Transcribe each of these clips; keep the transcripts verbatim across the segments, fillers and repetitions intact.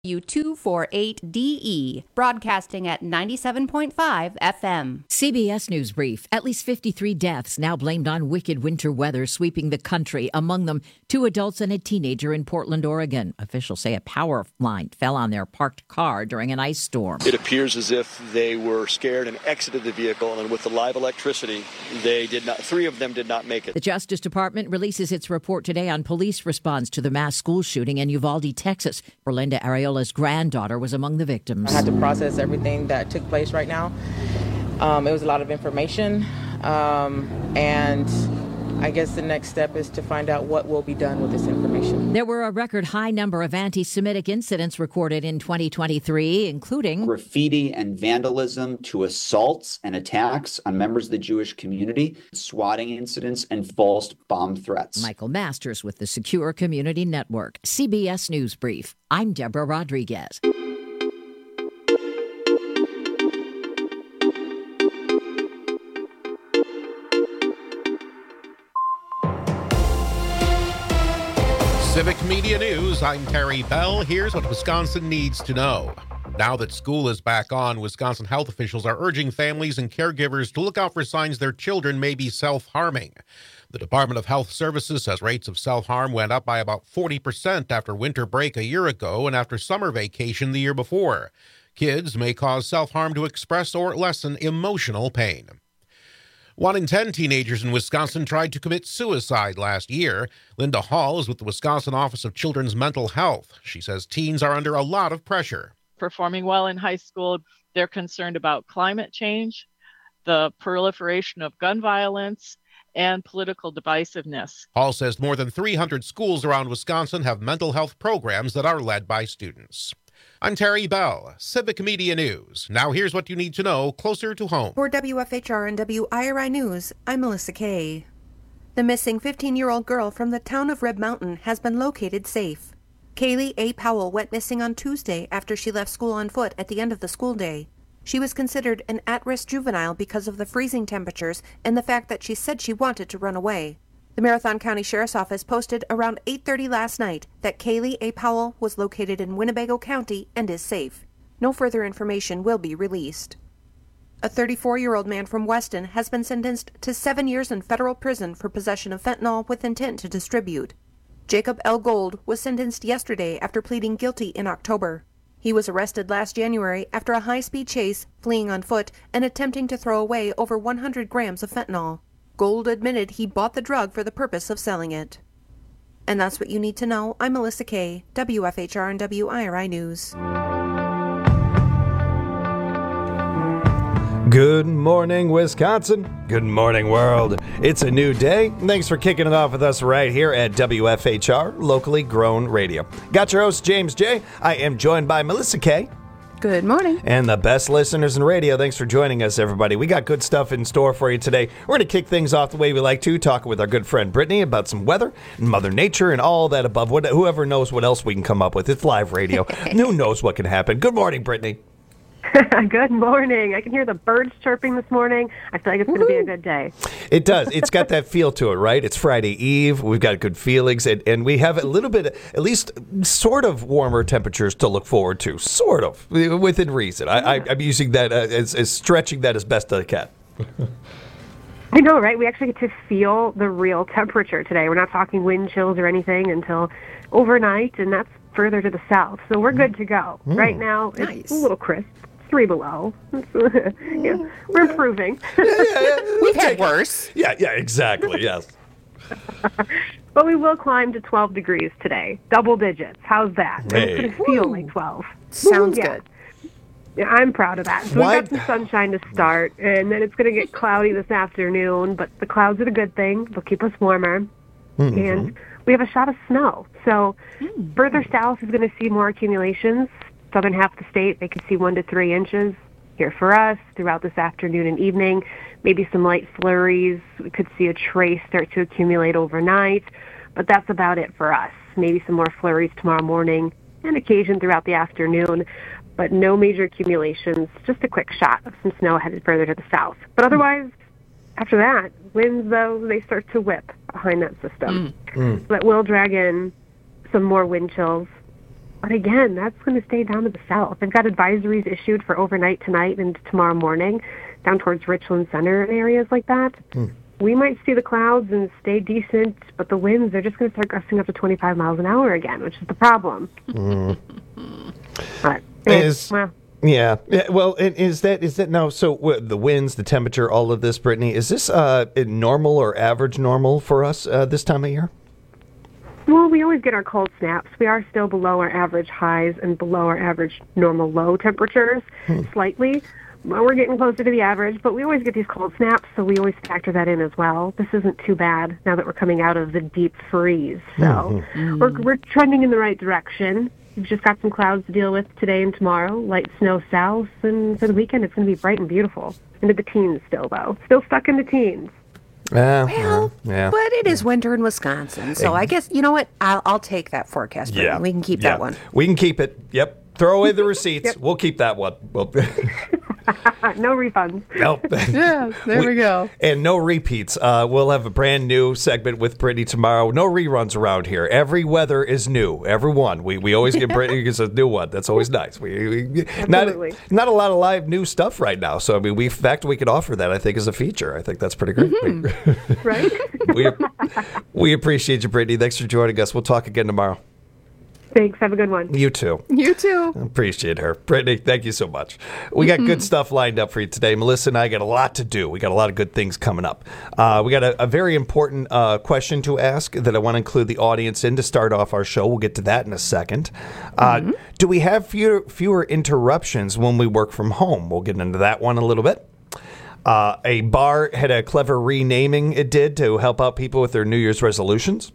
U two forty-eight D E, broadcasting at ninety-seven point five F M. C B S News Brief. At least fifty-three deaths now blamed on wicked winter weather sweeping the country. Among them, two adults and a teenager in Portland, Oregon. Officials say a power line fell on their parked car during an ice storm. It appears as if they were scared and exited the vehicle, and with the live electricity, they did not. Three of them did not make it. The Justice Department releases its report today on police response to the mass school shooting in Uvalde, Texas. Berlinda Areola's granddaughter was among the victims. I had to process everything that took place right now. Um, it was a lot of information, um, and I guess the next step is to find out what will be done with this information. There were a record high number of anti-Semitic incidents recorded in twenty twenty-three, including graffiti and vandalism to assaults and attacks on members of the Jewish community, swatting incidents, and false bomb threats. Michael Masters with the Secure Community Network. C B S News Brief. I'm Deborah Rodriguez. Civic Media News, I'm Terry Bell. Here's what Wisconsin needs to know. Now that school is back on, Wisconsin health officials are urging families and caregivers to look out for signs their children may be self-harming. The Department of Health Services says rates of self-harm went up by about forty percent after winter break a year ago and after summer vacation the year before. Kids may cause self-harm to express or lessen emotional pain. One in ten teenagers in Wisconsin tried to commit suicide last year. Linda Hall is with the Wisconsin Office of Children's Mental Health. She says teens are under a lot of pressure. Performing well in high school, they're concerned about climate change, the proliferation of gun violence, and political divisiveness. Hall says more than three hundred schools around Wisconsin have mental health programs that are led by students. I'm Terry Bell, Civic Media News. Now here's what you need to know closer to home. For W F H R and W I R I News, I'm Melissa Kay. The missing fifteen-year-old girl from the town of Red Mountain has been located safe. Kaylee A. Powell went missing on Tuesday after she left school on foot at the end of the school day. She was considered an at-risk juvenile because of the freezing temperatures and the fact that she said she wanted to run away. The Marathon County Sheriff's Office posted around eight thirty last night that Kaylee A. Powell was located in Winnebago County and is safe. No further information will be released. A thirty-four-year-old man from Weston has been sentenced to seven years in federal prison for possession of fentanyl with intent to distribute. Jacob L. Gold was sentenced yesterday after pleading guilty in October. He was arrested last January after a high-speed chase, fleeing on foot, and attempting to throw away over one hundred grams of fentanyl. Gold admitted he bought the drug for the purpose of selling it. And that's what you need to know. I'm Melissa Kay, W F H R and W I R I News. Good morning, Wisconsin. Good morning, world. It's a new day. Thanks for kicking it off with us right here at W F H R, locally grown radio. Got your host, James J. I am joined by Melissa Kay. Good morning. And the best listeners in radio. Thanks for joining us, everybody. We got good stuff in store for you today. We're going to kick things off the way we like to, talking with our good friend Brittany about some weather and Mother Nature and all that above. What, whoever knows what else we can come up with. It's live radio. Who knows what can happen? Good morning, Brittany. Good morning. I can hear the birds chirping this morning. I feel like it's going to be a good day. It does. It's got that feel to it, right? It's Friday Eve. We've got good feelings, and, and we have a little bit, at least sort of warmer temperatures to look forward to. Sort of, within reason. I, I, I'm using that uh, as, as stretching that as best I can. I know, right? We actually get to feel the real temperature today. We're not talking wind chills or anything until overnight, and that's further to the south. So we're good to go. Mm. Right now, it's nice. A little crisp. Three below. Yeah, we're improving. yeah, yeah, yeah. We've had worse. Yeah, yeah, exactly, yes. But we will climb to twelve degrees today. Double digits. How's that? Hey. It's going to feel like twelve. Sounds yeah. good. Yeah, I'm proud of that. So Why? we've got some sunshine to start, and then it's going to get cloudy this afternoon, but the clouds are the good thing. They'll keep us warmer. Mm-hmm. And we have a shot of snow. So mm-hmm. further south is going to see more accumulations. Southern half of the state, they could see one to three inches. Here for us, throughout this afternoon and evening, maybe some light flurries. We could see a trace start to accumulate overnight, but that's about it for us. Maybe some more flurries tomorrow morning and occasion throughout the afternoon, but no major accumulations, just a quick shot of some snow headed further to the south. But otherwise, after that, winds, though, they start to whip behind that system. Mm. Mm. So that will drag in some more wind chills. But again, that's going to stay down to the south. They've got advisories issued for overnight tonight and tomorrow morning down towards Richland Center and areas like that. Hmm. We might see the clouds and stay decent, but the winds are just going to start gusting up to twenty-five miles an hour again, which is the problem. Mm. But is, well, yeah. yeah. Well, is that is that now? So what, the winds, the temperature, all of this, Brittany, is this uh, normal or average normal for us uh, this time of year? Well, we always get our cold snaps. We are still below our average highs and below our average normal low temperatures hmm. slightly. Well, we're getting closer to the average, but we always get these cold snaps, so we always factor that in as well. This isn't too bad now that we're coming out of the deep freeze. So mm-hmm. we're, we're trending in the right direction. We've just got some clouds to deal with today and tomorrow, light snow south, and for the weekend it's going to be bright and beautiful. Into the teens still, though. Still stuck in the teens. Uh, well, yeah. but it is winter in Wisconsin, so I guess, you know what? I'll, I'll take that forecast. Yeah. We can keep yeah. that one. We can keep it. Yep. Throw away the receipts. Yep. We'll keep that one. We'll no refunds. Nope. Yeah, there we, we go. And no repeats. Uh, we'll have a brand new segment with Brittany tomorrow. No reruns around here. Every weather is new. Every one. We we always get Brittany gets a new one. That's always nice. We, we not not a lot of live new stuff right now. So I mean, we in fact we could offer that. I think as a feature. I think that's pretty great. Mm-hmm. Right. we we appreciate you, Brittany. Thanks for joining us. We'll talk again tomorrow. Thanks. Have a good one. You too. You too. Appreciate her. Brittany, thank you so much. We got good stuff lined up for you today. Melissa and I got a lot to do. We got a lot of good things coming up. Uh, we got a, a very important uh, question to ask that I want to include the audience in to start off our show. We'll get to that in a second. Uh, mm-hmm. Do we have fewer, fewer interruptions when we work from home? We'll get into that one a little bit. Uh, a bar had a clever renaming it did to help out people with their New Year's resolutions.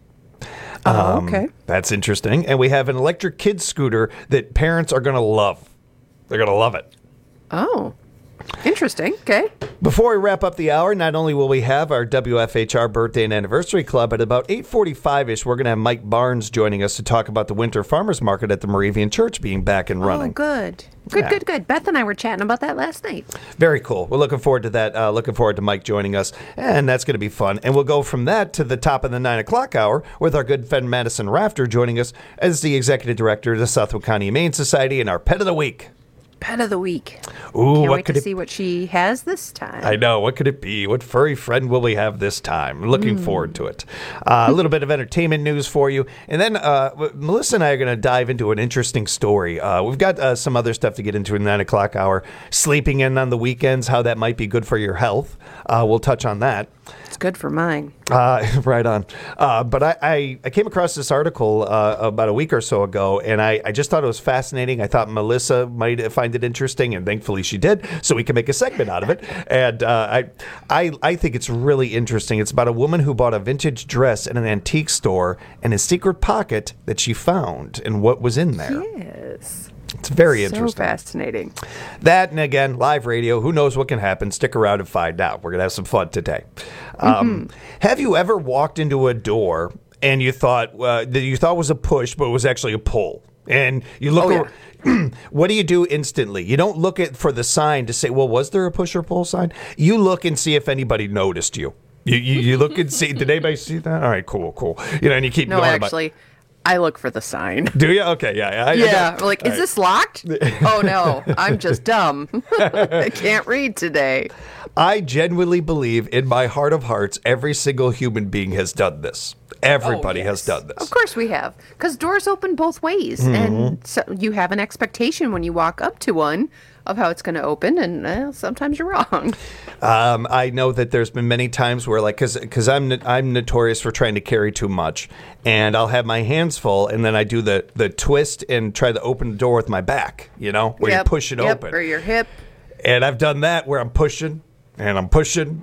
Oh, okay. Um, that's interesting. And we have an electric kid scooter that parents are going to love. They're going to love it. Oh, interesting. Okay. Before we wrap up the hour, not only will we have our W F H R Birthday and Anniversary Club, at about eight forty-five-ish, we're going to have Mike Barnes joining us to talk about the Winter Farmers Market at the Moravian Church being back and running. Oh, good. Good, yeah. good, good. Beth and I were chatting about that last night. Very cool. We're looking forward to that. Uh, looking forward to Mike joining us, and that's going to be fun. And we'll go from that to the top of the nine o'clock hour with our good friend Madison Rafter joining us as the Executive Director of the Southwood County Humane Society and our Pet of the Week. Pet of the Week. Ooh, Can't what wait could to it... see what she has this time. I know. What could it be? What furry friend will we have this time? Looking mm. forward to it. Uh, a little bit of entertainment news for you. And then uh, Melissa and I are going to dive into an interesting story. Uh, we've got uh, some other stuff to get into in the nine o'clock hour. Sleeping in on the weekends, how that might be good for your health. Uh, we'll touch on that. It's good for mine. Uh, right on. Uh, but I, I, I came across this article uh, about a week or so ago, and I, I just thought it was fascinating. I thought Melissa might find it interesting, and thankfully she did, so we can make a segment out of it. And uh, I, I, I think it's really interesting. It's about a woman who bought a vintage dress in an antique store and a secret pocket that she found and what was in there. Yes. It's very so interesting. So fascinating. That, and again, live radio. Who knows what can happen? Stick around and find out. We're going to have some fun today. Um, mm-hmm. Have you ever walked into a door and you thought uh, that you thought was a push, but it was actually a pull? And you look oh, over, yeah. What do you do instantly? You don't look at for the sign to say, well, was there a push or pull sign? You look and see if anybody noticed you. You, you, you look and see, did anybody see that? All right, cool, cool. You know, and you keep no, going actually. About, I look for the sign. Do you? Okay, yeah. I, yeah, I like, All is right. this locked? Oh, no, I'm just dumb. I can't read today. I genuinely believe in my heart of hearts, every single human being has done this. Everybody oh, yes. has done this. Of course we have, because doors open both ways. Mm-hmm. And so you have an expectation when you walk up to one of how it's going to open, and well, sometimes you're wrong. Um, I know that there's been many times where, like, because because I'm I'm notorious for trying to carry too much, and I'll have my hands full, and then I do the the twist and try to open the door with my back, you know, where yep. you push it yep. open, or your hip. And I've done that where I'm pushing. And I'm pushing.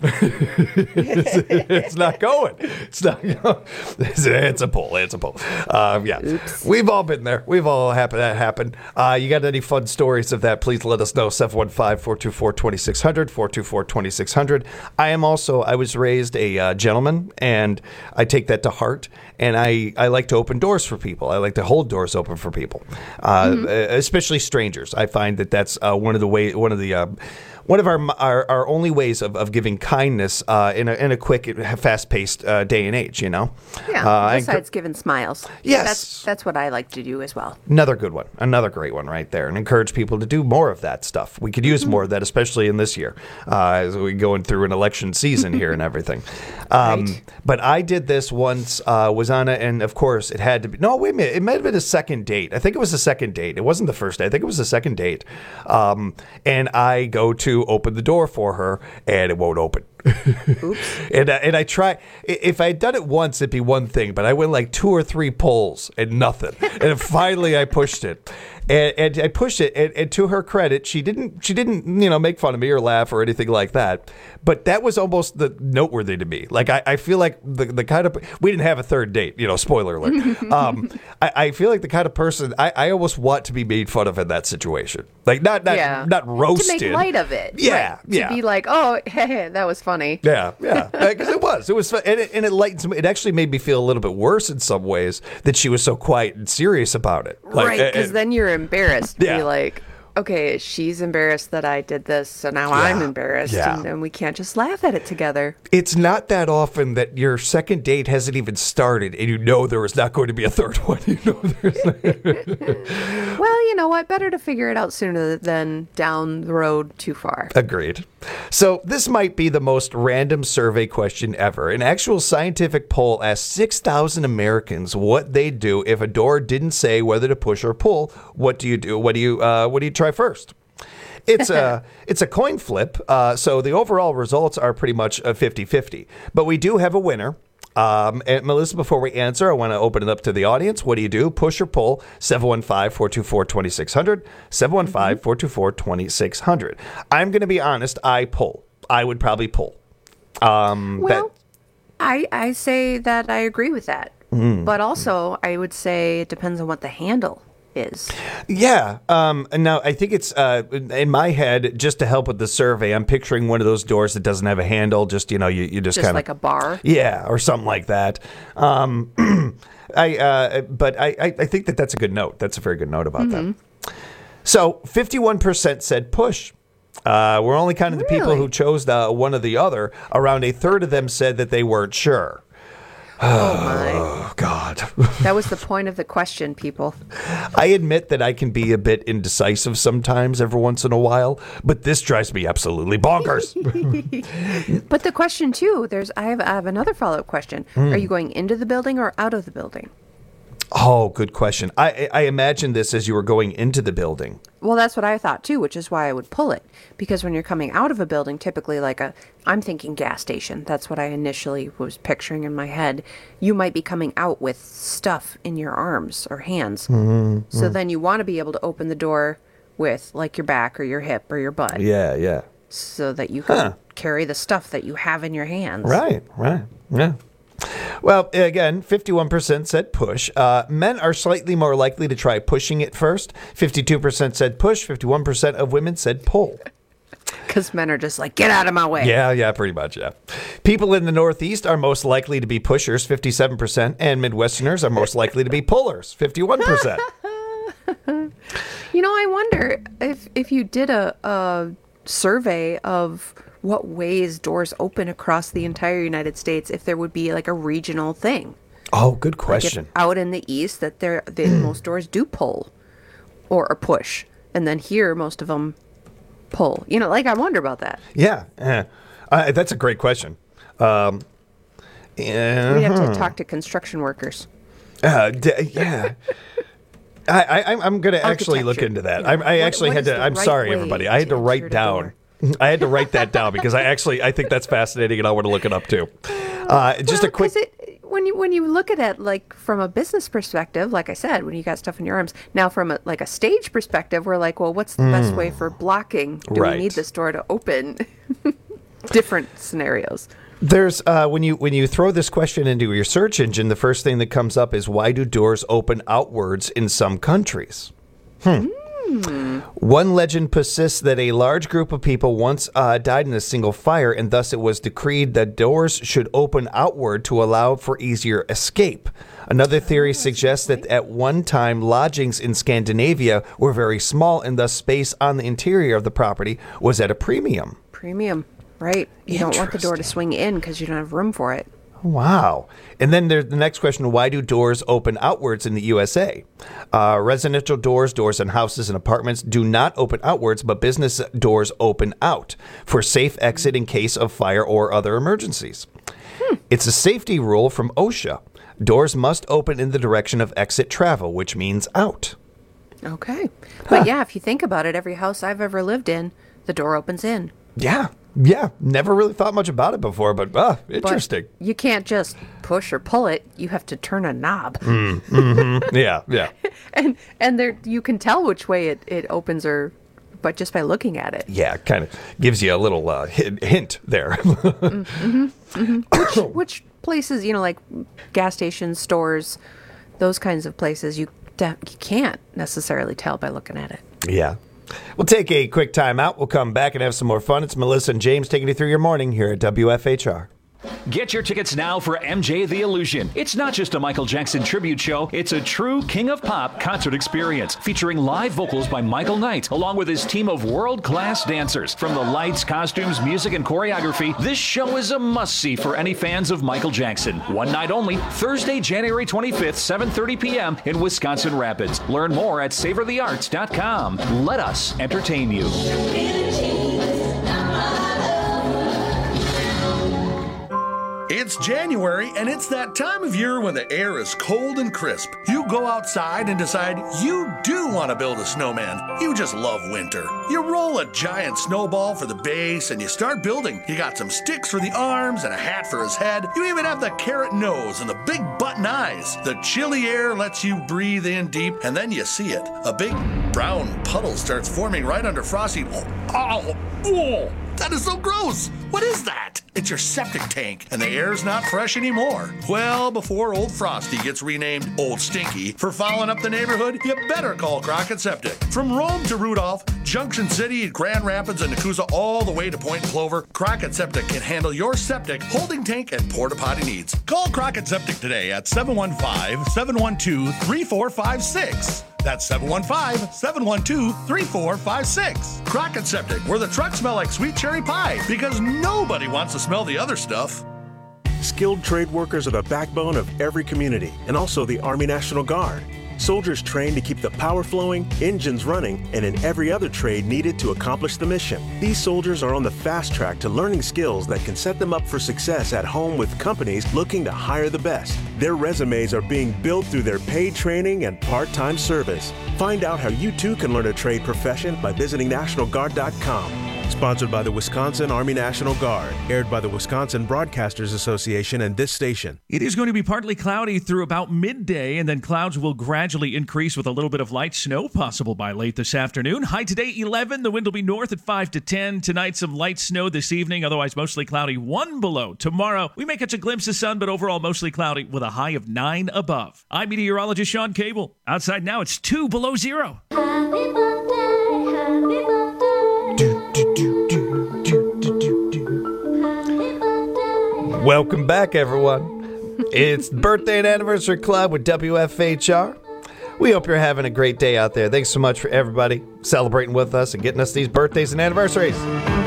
it's, it's not going. It's not going. It's, it's a pull. It's a pull. Uh, yeah. Oops. We've all been there. We've all happened. That happened. Uh, you got any fun stories of that? Please let us know. seven one five, four two four, two six zero zero, four two four, two six zero zero. I am also, I was raised a uh, gentleman, and I take that to heart. And I, I like to open doors for people. I like to hold doors open for people, uh, mm-hmm. especially strangers. I find that that's uh, one of the way, one of the, uh, one of our our, our only ways of, of giving kindness uh, in a in a quick, fast paced uh, day and age. You know. Yeah. Uh, besides giving smiles. Yes. That's that's what I like to do as well. Another good one. Another great one right there. And encourage people to do more of that stuff. We could use mm-hmm. more of that, especially in this year, uh, as we're going through an election season here and everything. Um, right. But I did this once, uh, was on it, and of course it had to be. No, wait a minute. It might have been a second date. I think it was a second date. It wasn't the first date. I think it was the second date. Um, and I go to open the door for her, and it won't open. Oops. and, uh, and I try, if I had done it once, it'd be one thing, but I went like two or three pulls and nothing. And finally I pushed it. And, and I pushed it, and, and to her credit, she didn't, she didn't, you know, make fun of me or laugh or anything like that. But that was almost the noteworthy to me. Like I, I feel like the the kind of we didn't have a third date, you know. Spoiler alert. um, I, I feel like the kind of person I, I almost want to be made fun of in that situation. Like not not yeah. not roasted. To make light of it. Yeah, right. yeah. To be like, oh, hey, that was funny. Yeah, yeah. Because it was, it was, fun. and it, and it lightens. It actually made me feel a little bit worse in some ways that she was so quiet and serious about it. Like, right, because then you're embarrassed. Yeah. Be like, okay, she's embarrassed that I did this, so now Yeah. I'm embarrassed, Yeah. and, and we can't just laugh at it together. It's not that often that your second date hasn't even started, and you know there is not going to be a third one. You know, there's not... Well, you know what? Better to figure it out sooner than down the road too far. Agreed. So this might be the most random survey question ever. An actual scientific poll asked six thousand Americans what they'd do if a door didn't say whether to push or pull. What do you do? What do you uh, what do you try first? It's a it's a coin flip. Uh, so the overall results are pretty much a fifty-fifty. But we do have a winner. Um, and Melissa, before we answer, I want to open it up to the audience. What do you do? Push or pull? seven one five, four two four, two six zero zero. seven one five, four two four, two six zero zero. I'm going to be honest. I pull. I would probably pull. Um, well, that, I, I say that I agree with that. Mm. But also, I would say it depends on what the handle is. Yeah. Um, and now I think it's uh, in my head, just to help with the survey, I'm picturing one of those doors that doesn't have a handle. Just, you know, you, you just, Just kind of like a bar? Yeah, or something like that. Um, I, uh, but I, I, I think that that's a good note. That's a very good note about Mm-hmm. that. So fifty-one percent said push. Uh, we're only counting the people Really? who chose the one or the other. Around a third of them said that they weren't sure. Oh, my. Oh, God. That was the point of the question, people. I admit that I can be a bit indecisive sometimes every once in a while, but this drives me absolutely bonkers. But the question, too, there's I have, I have another follow-up question. Mm. Are you going into the building or out of the building? Oh, good question. I, I imagine this as you were going into the building. Well, that's what I thought, too, which is why I would pull it. Because when you're coming out of a building, typically like a, I'm thinking gas station. That's what I initially was picturing in my head. You might be coming out with stuff in your arms or hands. Mm-hmm. So then you want to be able to open the door with like your back or your hip or your butt. Yeah, yeah. So that you can Huh. carry the stuff that you have in your hands. Right, right, yeah. Well, again, fifty-one percent said push. Uh, men are slightly more likely to try pushing it first. fifty-two percent said push. fifty-one percent of women said pull. Because men are just like, get out of my way. Yeah, yeah, pretty much, yeah. People in the Northeast are most likely to be pushers, fifty-seven percent, and Midwesterners are most likely to be pullers, fifty-one percent. You know, I wonder if if you did a, a survey of what ways doors open across the entire United States, if there would be like a regional thing. Oh, good Like if question. out in the East, that there the most doors do pull or, or push, and then here most of them pull. You know, like I wonder about that. Yeah, yeah. Uh, that's a great question. Um, yeah, We have to talk to construction workers. Uh, d- yeah. I, I, I'm- I'm going to actually look Architecture. into that. Yeah. I, I What- actually what had is to. the I'm right sorry, way everybody. I had to to write ensure the down. door? I had to write that down because I actually I think that's fascinating and I want to look it up too. Uh, just Well, a quick. 'cause it, when you when you look at it like from a business perspective, like I said, when you got stuff in your arms. Now, from a, like a stage perspective, we're like, well, what's the best way for blocking? Do Right. we need this door to open? Different scenarios. There's uh, when you when you throw this question into your search engine, the first thing that comes up is why do doors open outwards in some countries? Hmm. Hmm. One legend persists that a large group of people once uh, died in a single fire, and thus it was decreed that doors should open outward to allow for easier escape. Another theory suggests that at one time lodgings in Scandinavia were very small, and thus space on the interior of the property was at a premium. Premium, right. You don't want the door to swing in because you don't have room for it. Wow. And then there's the next question, why do doors open outwards in the U S A? Uh, residential doors, doors in houses and apartments do not open outwards, but business doors open out for safe exit in case of fire or other emergencies. Hmm. It's a safety rule from OSHA. Doors must open in the direction of exit travel, which means out. Okay. But huh. yeah, if you think about it, every house I've ever lived in, the door opens in. Yeah. Yeah, never really thought much about it before, but uh, interesting. But you can't just push or pull it. You have to turn a knob. Mm, mm-hmm. Yeah, yeah. and and there you can tell which way it, it opens or but just by looking at it. Yeah, kind of gives you a little uh, hint there. mm-hmm, mm-hmm. Which, which places, you know, like gas stations, stores, those kinds of places, you, de- you can't necessarily tell by looking at it. Yeah. We'll take a quick time out. We'll come back and have some more fun. It's Melissa and James taking you through your morning here at W F H R. Get your tickets now for M J the Illusion. It's not just a Michael Jackson tribute show. It's a true King of Pop concert experience featuring live vocals by Michael Knight, along with his team of world-class dancers. From the lights, costumes, music, and choreography, this show is a must-see for any fans of Michael Jackson. One night only, Thursday, January twenty-fifth, seven thirty p.m. in Wisconsin Rapids. Learn more at savor the arts dot com. Let us entertain you. It's January, and it's that time of year when the air is cold and crisp. You go outside and decide you do want to build a snowman. You just love winter. You roll a giant snowball for the base, and you start building. You got some sticks for the arms and a hat for his head. You even have the carrot nose and the big button eyes. The chilly air lets you breathe in deep, and then you see it. A big brown puddle starts forming right under Frosty. Oh, oh, that is so gross. What is that? It's your septic tank, and the air's not fresh anymore. Well, before old Frosty gets renamed Old Stinky for fouling up the neighborhood, you better call Crockett Septic. From Rome to Rudolph, Junction City, Grand Rapids, and Nakusa, all the way to Point Clover, Crockett Septic can handle your septic, holding tank, and porta potty needs. Call Crockett Septic today at seven one five, seven one two, three four five six. That's seven one five, seven one two, three four five six. Crockett Septic, where the trucks smell like sweet cherry pie, because nobody wants to smell the other stuff. Skilled trade workers are the backbone of every community, and also the Army National Guard. Soldiers trained to keep the power flowing, engines running, and in every other trade needed to accomplish the mission. These soldiers are on the fast track to learning skills that can set them up for success at home with companies looking to hire the best. Their resumes are being built through their paid training and part-time service. Find out how you too can learn a trade profession by visiting National Guard dot com. Sponsored by the Wisconsin Army National Guard. Aired by the Wisconsin Broadcasters Association and this station. It is going to be partly cloudy through about midday, and then clouds will gradually increase with a little bit of light snow possible by late this afternoon. High today, eleven. The wind will be north at five to ten. Tonight, some light snow this evening, otherwise mostly cloudy, one below. Tomorrow, we may catch a glimpse of sun, but overall mostly cloudy with a high of nine above. I'm meteorologist Sean Cable. Outside now, it's two below zero. Happy birthday, happy birthday. Welcome back, everyone. It's Birthday and Anniversary Club with W F H R. We hope you're having a great day out there. Thanks so much for everybody celebrating with us and getting us these birthdays and anniversaries.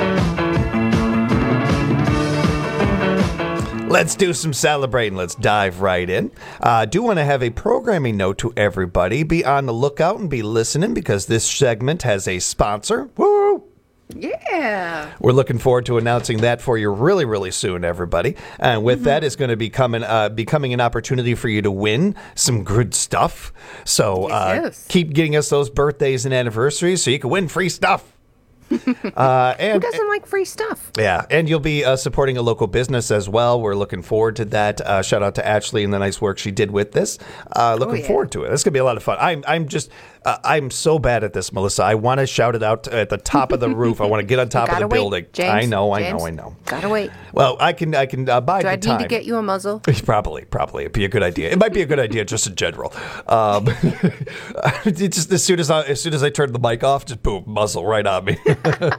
Let's do some celebrating. Let's dive right in. I uh, do want to have a programming note to everybody. Be on the lookout and be listening because this segment has a sponsor. Woo! Yeah. We're looking forward to announcing that for you really, really soon, everybody. And with mm-hmm. that is going to be coming, uh, becoming an opportunity for you to win some good stuff. So uh, yes. keep getting us those birthdays and anniversaries so you can win free stuff. uh, and, Who doesn't like free stuff? Yeah, and you'll be uh, supporting a local business as well. We're looking forward to that. Uh, shout out to Ashley and the nice work she did with this. Uh, looking oh, yeah. forward to it. It's going to be a lot of fun. I'm, I'm just Uh, I'm so bad at this, Melissa. I want to shout it out at the top of the roof. I want to get on top of the wait, building. James, I know, I James, know, I know. Gotta wait. Well, I can I can uh, bide Do I the time. need to get you a muzzle? Probably, probably. It'd be a good idea. It might be a good idea just in general. Um, it just as soon as I as soon as I turn the mic off, just boom, muzzle right on me.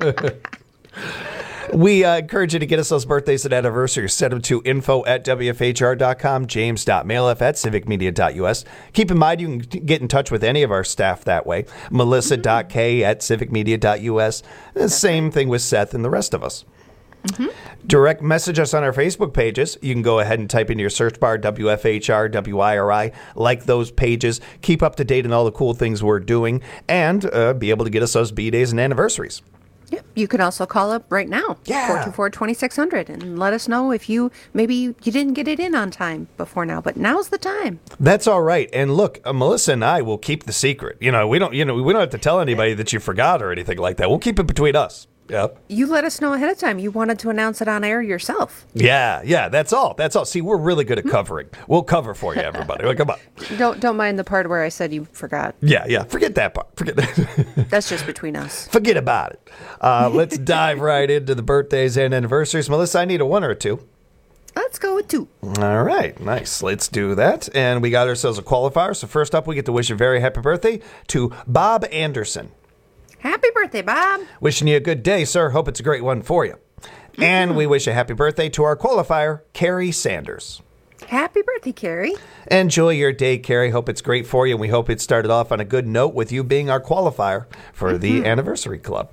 We uh, encourage you to get us those birthdays and anniversaries. Send them to info at w f h r dot com, james.mailf at civic media dot u s. Keep in mind, you can get in touch with any of our staff that way. melissa.k at civic media dot u s. The same thing with Seth and the rest of us. Mm-hmm. Direct message us on our Facebook pages. You can go ahead and type in your search bar W F H R, W I R I, like those pages, keep up to date on all the cool things we're doing, and uh, be able to get us those B-days and anniversaries. Yep. You can also call up right now, Yeah. four two four, two six zero zero, and let us know if you, maybe you didn't get it in on time before now, but now's the time. That's all right. And look, uh, Melissa and I will keep the secret. You know, we don't, you know, we don't have to tell anybody that you forgot or anything like that. We'll keep it between us. Yep. You let us know ahead of time. You wanted to announce it on air yourself. Yeah, yeah, that's all. That's all. See, we're really good at covering. We'll cover for you, everybody. Like, come on. Don't don't mind the part where I said you forgot. Yeah, yeah. Forget that part. Forget that. That's just between us. Forget about it. Uh, let's dive right into the birthdays and anniversaries. Melissa, I need a one or a two. Let's go with two. All right, nice. Let's do that. And we got ourselves a qualifier. So first up, we get to wish a very happy birthday to Bob Anderson. Happy birthday, Bob. Wishing you a good day, sir. Hope it's a great one for you. Mm-hmm. And we wish a happy birthday to our qualifier, Carrie Sanders. Happy birthday, Carrie. Enjoy your day, Carrie. Hope it's great for you. And we hope it started off on a good note with you being our qualifier for mm-hmm. the Anniversary Club.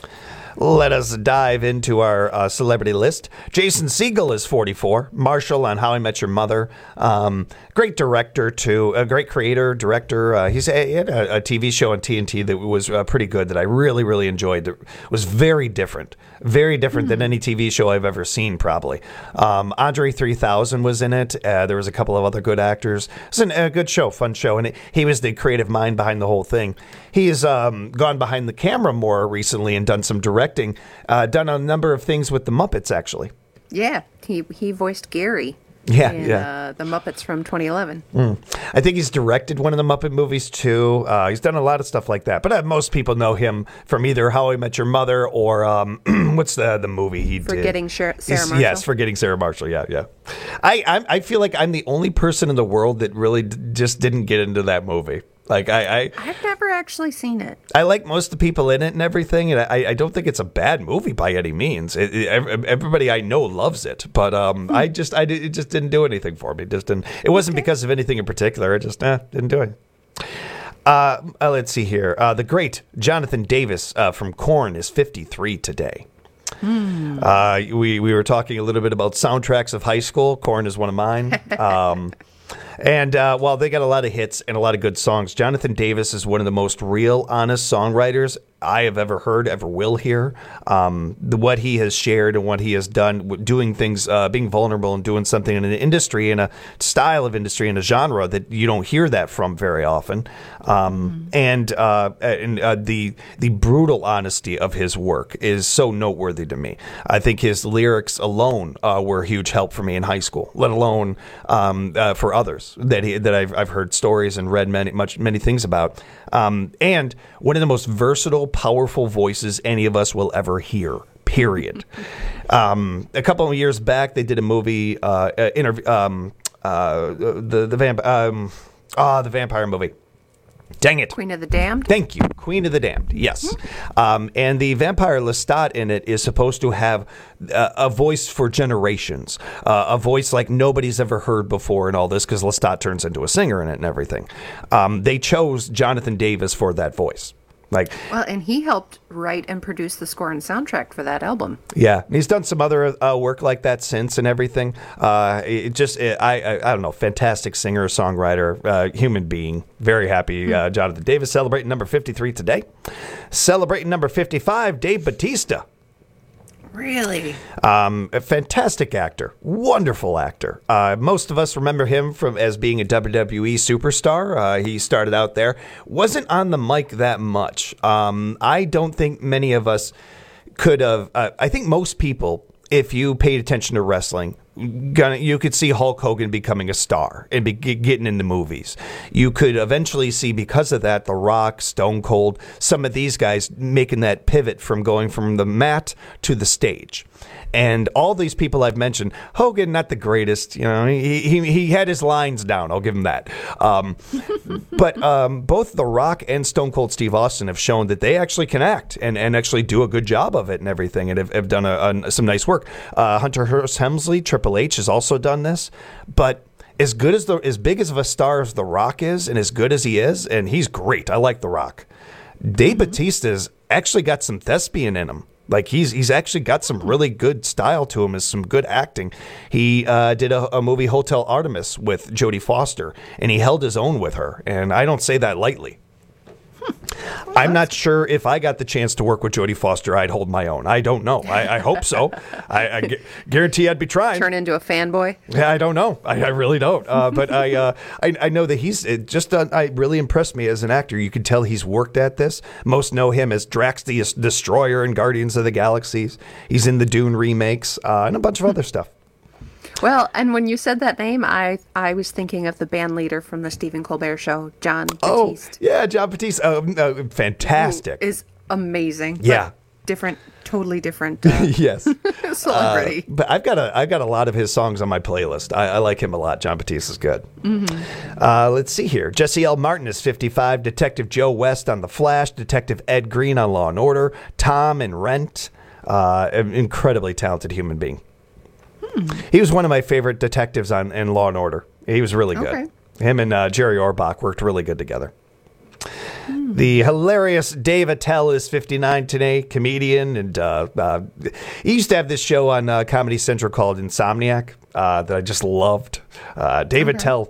Let us dive into our uh, celebrity list. Jason Segel is forty-four. Marshall on How I Met Your Mother. Um, great director, too. A great creator, director. Uh, he's he had a, a T V show on T N T that was uh, pretty good that I really, really enjoyed. That was very different. Very different mm. than any T V show I've ever seen, probably. Um, Andre three thousand was in it. Uh, there was a couple of other good actors. It was an, a good show, fun show. And it, he was the creative mind behind the whole thing. He's um, gone behind the camera more recently and done some directing, uh, done a number of things with the Muppets, actually. Yeah, he he voiced Gary. Yeah, in, yeah. Uh, the Muppets from twenty eleven. Mm. I think he's directed one of the Muppet movies, too. Uh, he's done a lot of stuff like that. But uh, most people know him from either How I Met Your Mother or um, what's the the movie he did? Forgetting Sarah He's, Marshall. Yes, Forgetting Sarah Marshall. Yeah, yeah. I, I I feel like I'm the only person in the world that really d- just didn't get into that movie. Like I, I, I've never actually seen it. I like most of the people in it and everything, and I, I don't think it's a bad movie by any means. It, it, everybody I know loves it, but um, I just, I it just didn't do anything for me. Just didn't. It wasn't okay. because of anything in particular. It just, eh, didn't do it. Uh, uh, let's see here. Uh, the great Jonathan Davis uh, from Korn is fifty-three today. Hmm. Uh, we we were talking a little bit about soundtracks of high school. Korn is one of mine. Um, And uh, while they got a lot of hits and a lot of good songs, Jonathan Davis is one of the most real, honest songwriters I have ever heard, ever will hear. Um, the, what he has shared and what he has done, doing things, uh, being vulnerable and doing something in an industry, in a style of industry, in a genre that you don't hear that from very often. Um, mm-hmm. And, uh, and uh, the the brutal honesty of his work is so noteworthy to me. I think his lyrics alone uh, were a huge help for me in high school, let alone um, uh, for others that he, that I've I've heard stories and read many much many things about. Um, and one of the most versatile, powerful voices any of us will ever hear. Period. um, a couple of years back, they did a movie, uh, uh, interview, um, uh, the the vamp, um, ah, the vampire movie. Dang it. Queen of the Damned? Thank you. Queen of the Damned, yes. Um, and the vampire Lestat in it is supposed to have uh, a voice for generations, uh, a voice like nobody's ever heard before and all this, because Lestat turns into a singer in it and everything. Um, they chose Jonathan Davis for that voice. Like, well, and he helped write and produce the score and soundtrack for that album. Yeah, he's done some other uh, work like that since and everything. Uh, it just, it, I, I, I don't know, fantastic singer, songwriter, uh, human being. Very happy, uh, Jonathan Davis celebrating number fifty-three today. Celebrating number fifty-five, Dave Bautista. Really? Um, a fantastic actor, wonderful actor. Uh, most of us remember him from as being a W W E superstar. Uh, he started out there, wasn't on the mic that much. Um, I don't think many of us could have. Uh, I think most people, if you paid attention to wrestling, gonna, you could see Hulk Hogan becoming a star and be, getting into movies. You could eventually see, because of that, The Rock, Stone Cold, some of these guys making that pivot from going from the mat to the stage. And all these people I've mentioned, Hogan, not the greatest, you know, he he, he had his lines down, I'll give him that. Um, but um, both The Rock and Stone Cold Steve Austin have shown that they actually can act and, and actually do a good job of it and everything, and have, have done a, a, some nice work. Uh, Hunter Hearst Helmsley, Triple H, has also done this. But as good as the as big as of a star as The Rock is, and as good as he is, and he's great, I like The Rock, Dave Bautista's actually got some thespian in him. Like, he's he's actually got some really good style to him, is some good acting. He uh, did a, a movie, Hotel Artemis, with Jodie Foster, and he held his own with her, and I don't say that lightly. Well, I'm not sure if I got the chance to work with Jodie Foster, I'd hold my own. I don't know. I, I hope so. I, I gu- guarantee I'd be trying. Turn into a fanboy? Yeah, I don't know. I, I really don't. Uh, but I, uh, I I know that he's it just uh, I really impressed me as an actor. You can tell he's worked at this. Most know him as Drax the Destroyer in Guardians of the Galaxies. He's in the Dune remakes uh, and a bunch of other stuff. Well, and when you said that name, I, I was thinking of the band leader from the Stephen Colbert Show, John Batiste. Oh, yeah, John Batiste. Uh, uh, fantastic. Who is amazing. Yeah. Different, totally different uh, yes. celebrity. Uh, but I've got a I've got a lot of his songs on my playlist. I, I like him a lot. John Batiste is good. Mm-hmm. Uh, let's see here. Jesse L. Martin is fifty-five. Detective Joe West on The Flash. Detective Ed Green on Law and Order. Tom in Rent. Uh, an incredibly talented human being. He was one of my favorite detectives on in Law and Order. He was really good. Okay. Him and uh, Jerry Orbach worked really good together. Mm. The hilarious Dave Attell is fifty-nine today, comedian, and uh, uh, he used to have this show on uh, Comedy Central called Insomniac uh, that I just loved. Uh, Dave okay. Attell.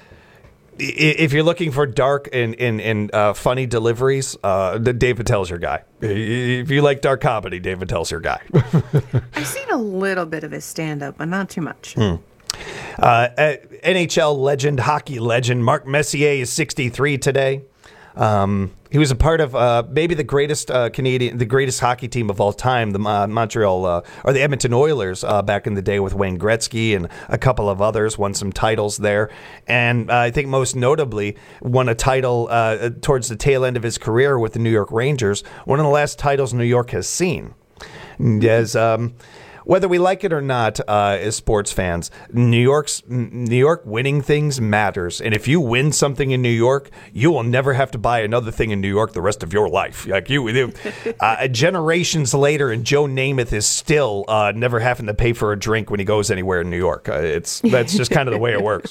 If you're looking for dark and, and, and uh, funny deliveries, uh, Dave Attell's your guy. If you like dark comedy, Dave Attell's your guy. I've seen a little bit of his stand-up, but not too much. Hmm. Uh, N H L legend, hockey legend, Mark Messier is sixty-three today. Um, he was a part of uh, maybe the greatest uh, Canadian, the greatest hockey team of all time, the uh, Montreal uh, or the Edmonton Oilers uh, back in the day with Wayne Gretzky and a couple of others. Won some titles there, and uh, I think most notably won a title uh, towards the tail end of his career with the New York Rangers. One of the last titles New York has seen. As um, whether we like it or not, uh, as sports fans, New York's New York winning things matters. And if you win something in New York, you will never have to buy another thing in New York the rest of your life. Like you, uh, generations later, and Joe Namath is still uh, never having to pay for a drink when he goes anywhere in New York. Uh, it's that's just kind of the way it works.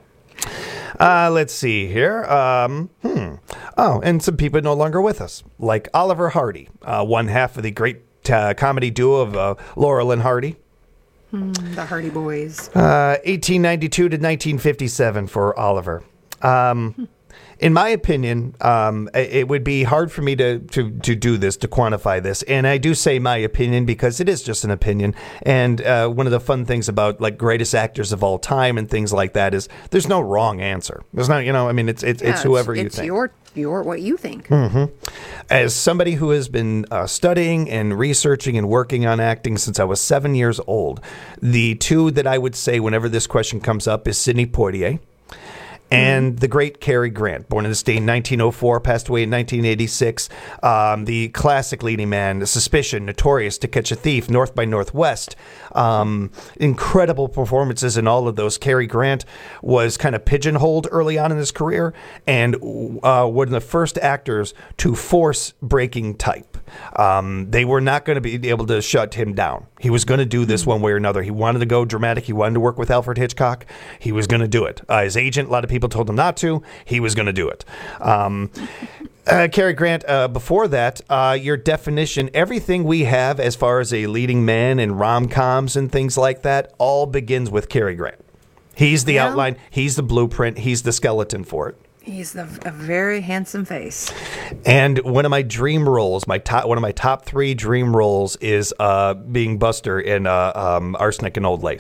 Uh, let's see here. Um, hmm. Oh, and some people no longer with us, like Oliver Hardy, uh, one half of the great Uh, comedy duo of uh, Laurel and Hardy. Mm, the Hardy Boys. Uh, eighteen ninety-two to nineteen fifty-seven for Oliver. Um, in my opinion, um, it would be hard for me to, to, to do this, to quantify this. And I do say my opinion because it is just an opinion. And uh, one of the fun things about like greatest actors of all time and things like that is there's no wrong answer. There's not, you know, I mean, it's it's, yeah, it's whoever it's, you it's think. Your, your, what you think. Mm-hmm. As somebody who has been uh, studying and researching and working on acting since I was seven years old, the two that I would say whenever this question comes up is Sidney Poitier and the great Cary Grant, born in the state in nineteen oh four, passed away in nineteen eighty-six. Um, the classic leading man, The Suspicion, Notorious, To Catch a Thief, North by Northwest. Um, incredible performances in all of those. Cary Grant was kind of pigeonholed early on in his career and uh, one of the first actors to force breaking type. Um, they were not going to be able to shut him down. He was going to do this one way or another. He wanted to go dramatic. He wanted to work with Alfred Hitchcock. He was going to do it. Uh, his agent, a lot of people told him not to. He was going to do it. Um, uh, Cary Grant, uh, before that, uh, your definition, everything we have as far as a leading man in rom-coms and things like that, all begins with Cary Grant. He's the yeah. outline. He's the blueprint. He's the skeleton for it. He's the, a very handsome face. And one of my dream roles, my top, one of my top three dream roles is uh, being Buster in uh, um, Arsenic and Old Lace.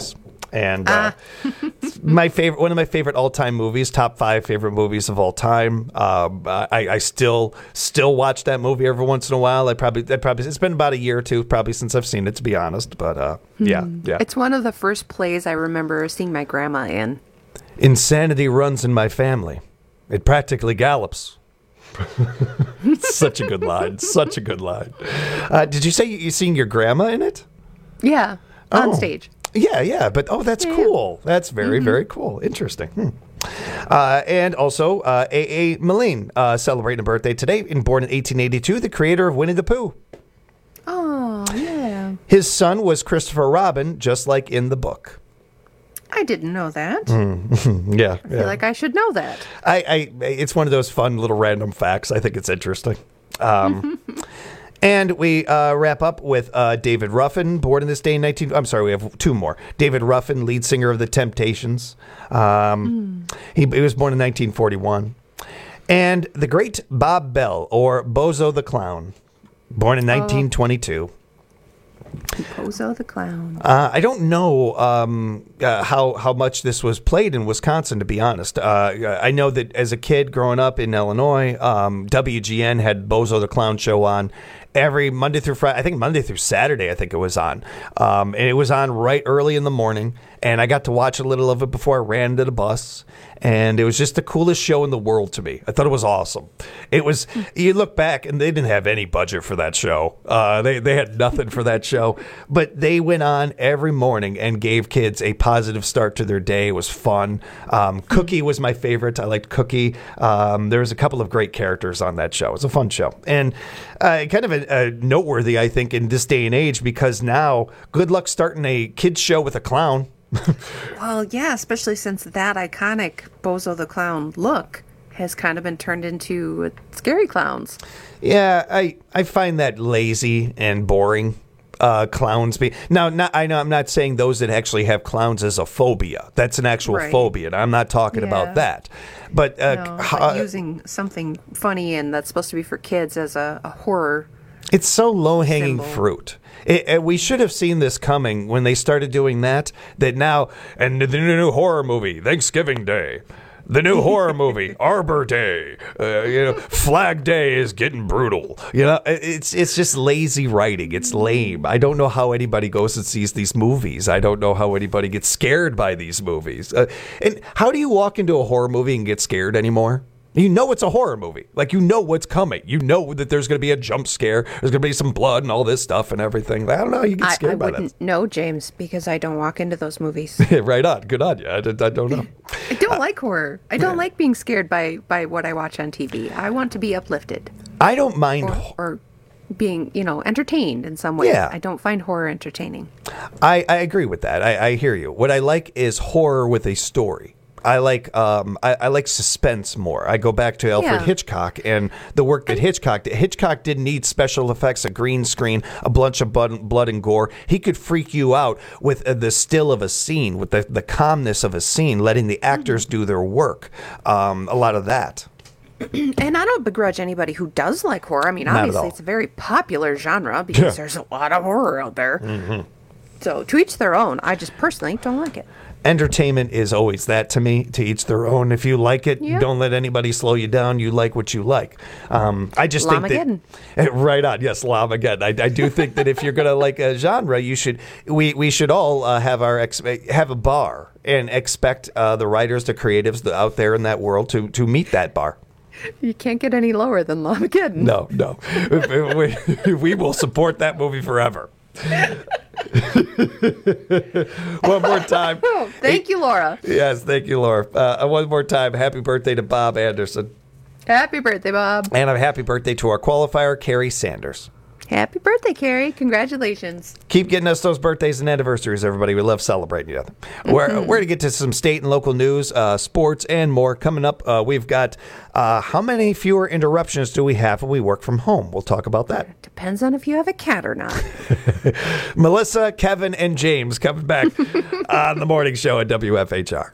And uh, my favorite, one of my favorite all-time movies, top five favorite movies of all time. Um, I, I still still watch that movie every once in a while. I probably, I probably, it's been about a year or two probably since I've seen it, to be honest. But uh, yeah, yeah. It's one of the first plays I remember seeing my grandma in. Insanity runs in my family. It practically gallops. Such a good line. Such a good line. Uh, did you say you, you seen your grandma in it? Yeah, on Oh. stage. Yeah, yeah, but oh, that's Yeah, cool. That's very, Mhm. very cool. Interesting. Hmm. Uh, and also, uh, A A. Milne uh, celebrating a birthday today. And born in eighteen eighty-two, the creator of Winnie the Pooh. Oh, yeah. His son was Christopher Robin, just like in the book. I didn't know that. Mm. yeah, I feel yeah. like I should know that. I, I, it's one of those fun little random facts. I think it's interesting. Um, and we uh, wrap up with uh, David Ruffin, born in this day in nineteen. I'm sorry, we have two more. David Ruffin, lead singer of the Temptations. Um, he, he was born in nineteen forty-one. And the great Bob Bell, or Bozo the Clown, born in nineteen twenty-two. Bozo the Clown. Uh, I don't know um, uh, how how much this was played in Wisconsin, to be honest. Uh, I know that as a kid growing up in Illinois, um, W G N had Bozo the Clown show on every Monday through Friday. I think Monday through Saturday, I think it was on. Um, and it was on right early in the morning. And I got to watch a little of it before I ran to the bus. And it was just the coolest show in the world to me. I thought it was awesome. It was, you look back and they didn't have any budget for that show. Uh, they, they had nothing for that show. But they went on every morning and gave kids a positive start to their day. It was fun. Um, Cookie was my favorite. I liked Cookie. Um, there was a couple of great characters on that show. It was a fun show. And uh, kind of a, a noteworthy, I think, in this day and age, because now good luck starting a kids show with a clown. Well, yeah, especially since that iconic Bozo the Clown look has kind of been turned into scary clowns. Yeah, I, I find that lazy and boring. Uh, clowns be now. Not, I know I'm not saying those that actually have clowns as a phobia. That's an actual Right. phobia. And I'm not talking Yeah. about that. But, uh, No, h- but uh, using something funny and that's supposed to be for kids as a, a horror. it's so low hanging symbol. fruit. It, it- we should have seen this coming when they started doing that. That now, and the new horror movie, Thanksgiving Day. The new horror movie, Arbor Day. Uh, you know, Flag Day is getting brutal. You know, it- it's it's just lazy writing. It's lame. I don't know how anybody goes and sees these movies. I don't know how anybody gets scared by these movies. Uh, and how do you walk into a horror movie and get scared anymore? You know it's a horror movie. Like, you know what's coming. You know that there's going to be a jump scare. There's going to be some blood and all this stuff and everything. I don't know. You get I, scared I by wouldn't know, James, because I don't walk into those movies. that. Right on. Good on you. I, I don't know. I don't like horror. I don't like being scared by, by what I watch on T V. I want to be uplifted I don't mind. or, or being, you know, entertained in some way. Yeah. I don't find horror entertaining. I, I agree with that. I, I hear you. What I like is horror with a story. I like um I, I like suspense more. I go back to Alfred Yeah. Hitchcock and the work that Hitchcock did. Hitchcock didn't need special effects, a green screen, a bunch of blood, blood and gore. He could freak you out with uh, the still of a scene, with the, the calmness of a scene, letting the actors do their work. Um, a lot of that. And I don't begrudge anybody who does like horror. I mean, Not at obviously all. it's a very popular genre because Yeah. there's a lot of horror out there. Mm-hmm. So to each their own. I just personally don't like it. Entertainment is always that to me, to each their own. If you like it, Yeah. don't let anybody slow you down. You like what you like. Um, I just think Lamageddon. that right on. Yes, Lamageddon. I, I do think that if you're going to like a genre, you should we we should all uh, have our ex- have a bar and expect uh, the writers, the creatives the, out there in that world to to meet that bar. You can't get any lower than Lamageddon. No, no, we, we will support that movie forever. One more time. Oh, thank you, Laura. Yes, thank you, Laura. Uh, one more time, happy birthday to Bob Anderson. Happy birthday, Bob. And a happy birthday to our qualifier, Carrie Sanders. Happy birthday, Carrie. Congratulations. Keep getting us those birthdays and anniversaries, everybody. We love celebrating together. We're, we're going to get to some state and local news, uh, sports, and more. Coming up, uh, we've got uh, how many fewer interruptions do we have when we work from home? We'll talk about that. Depends on if you have a cat or not. Melissa, Kevin, and James coming back on the morning show at W F H R.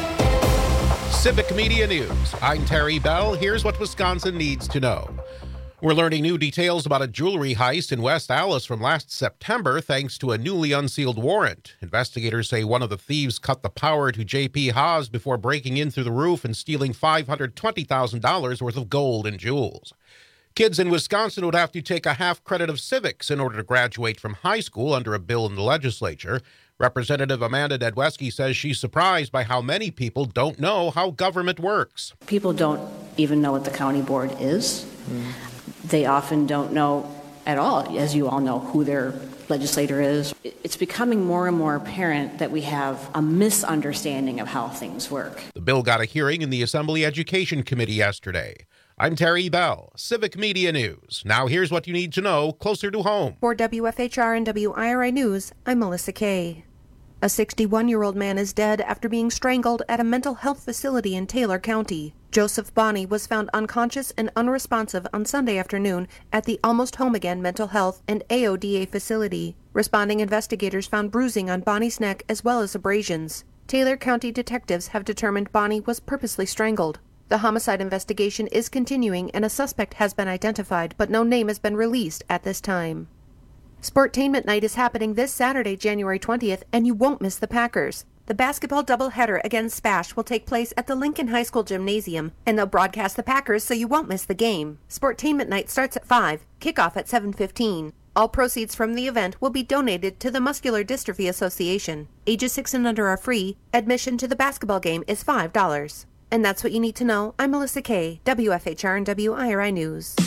Civic Media News. I'm Terry Bell. Here's what Wisconsin needs to know. We're learning new details about a jewelry heist in West Allis from last September thanks to a newly unsealed warrant. Investigators say one of the thieves cut the power to J P Haas before breaking in through the roof and stealing five hundred twenty thousand dollars worth of gold and jewels. Kids in Wisconsin would have to take a half credit of civics in order to graduate from high school under a bill in the legislature. Representative Amanda Dedweski says she's surprised by how many people don't know how government works. People don't even know what the county board is. Mm. They often don't know at all, as you all know, who their legislator is. It's becoming more and more apparent that we have a misunderstanding of how things work. The bill got a hearing in the Assembly Education Committee yesterday. I'm Terry Bell, Civic Media News. Now here's what you need to know closer to home. For W F H R and W I R I News, I'm Melissa Kay. A sixty-one-year-old man is dead after being strangled at a mental health facility in Taylor County. Joseph Bonney was found unconscious and unresponsive on Sunday afternoon at the Almost Home Again Mental Health and A O D A facility. Responding investigators found bruising on Bonney's neck as well as abrasions. Taylor County detectives have determined Bonney was purposely strangled. The homicide investigation is continuing and a suspect has been identified, but no name has been released at this time. Sportainment Night is happening this Saturday, January twentieth, and you won't miss the Packers. The basketball doubleheader against Spash will take place at the Lincoln High School Gymnasium, and they'll broadcast the Packers so you won't miss the game. Sportainment Night starts at five, kickoff at seven fifteen. All proceeds from the event will be donated to the Muscular Dystrophy Association. Ages six and under are free. Admission to the basketball game is five dollars. And that's what you need to know. I'm Melissa Kay, W F H R and W I R I News.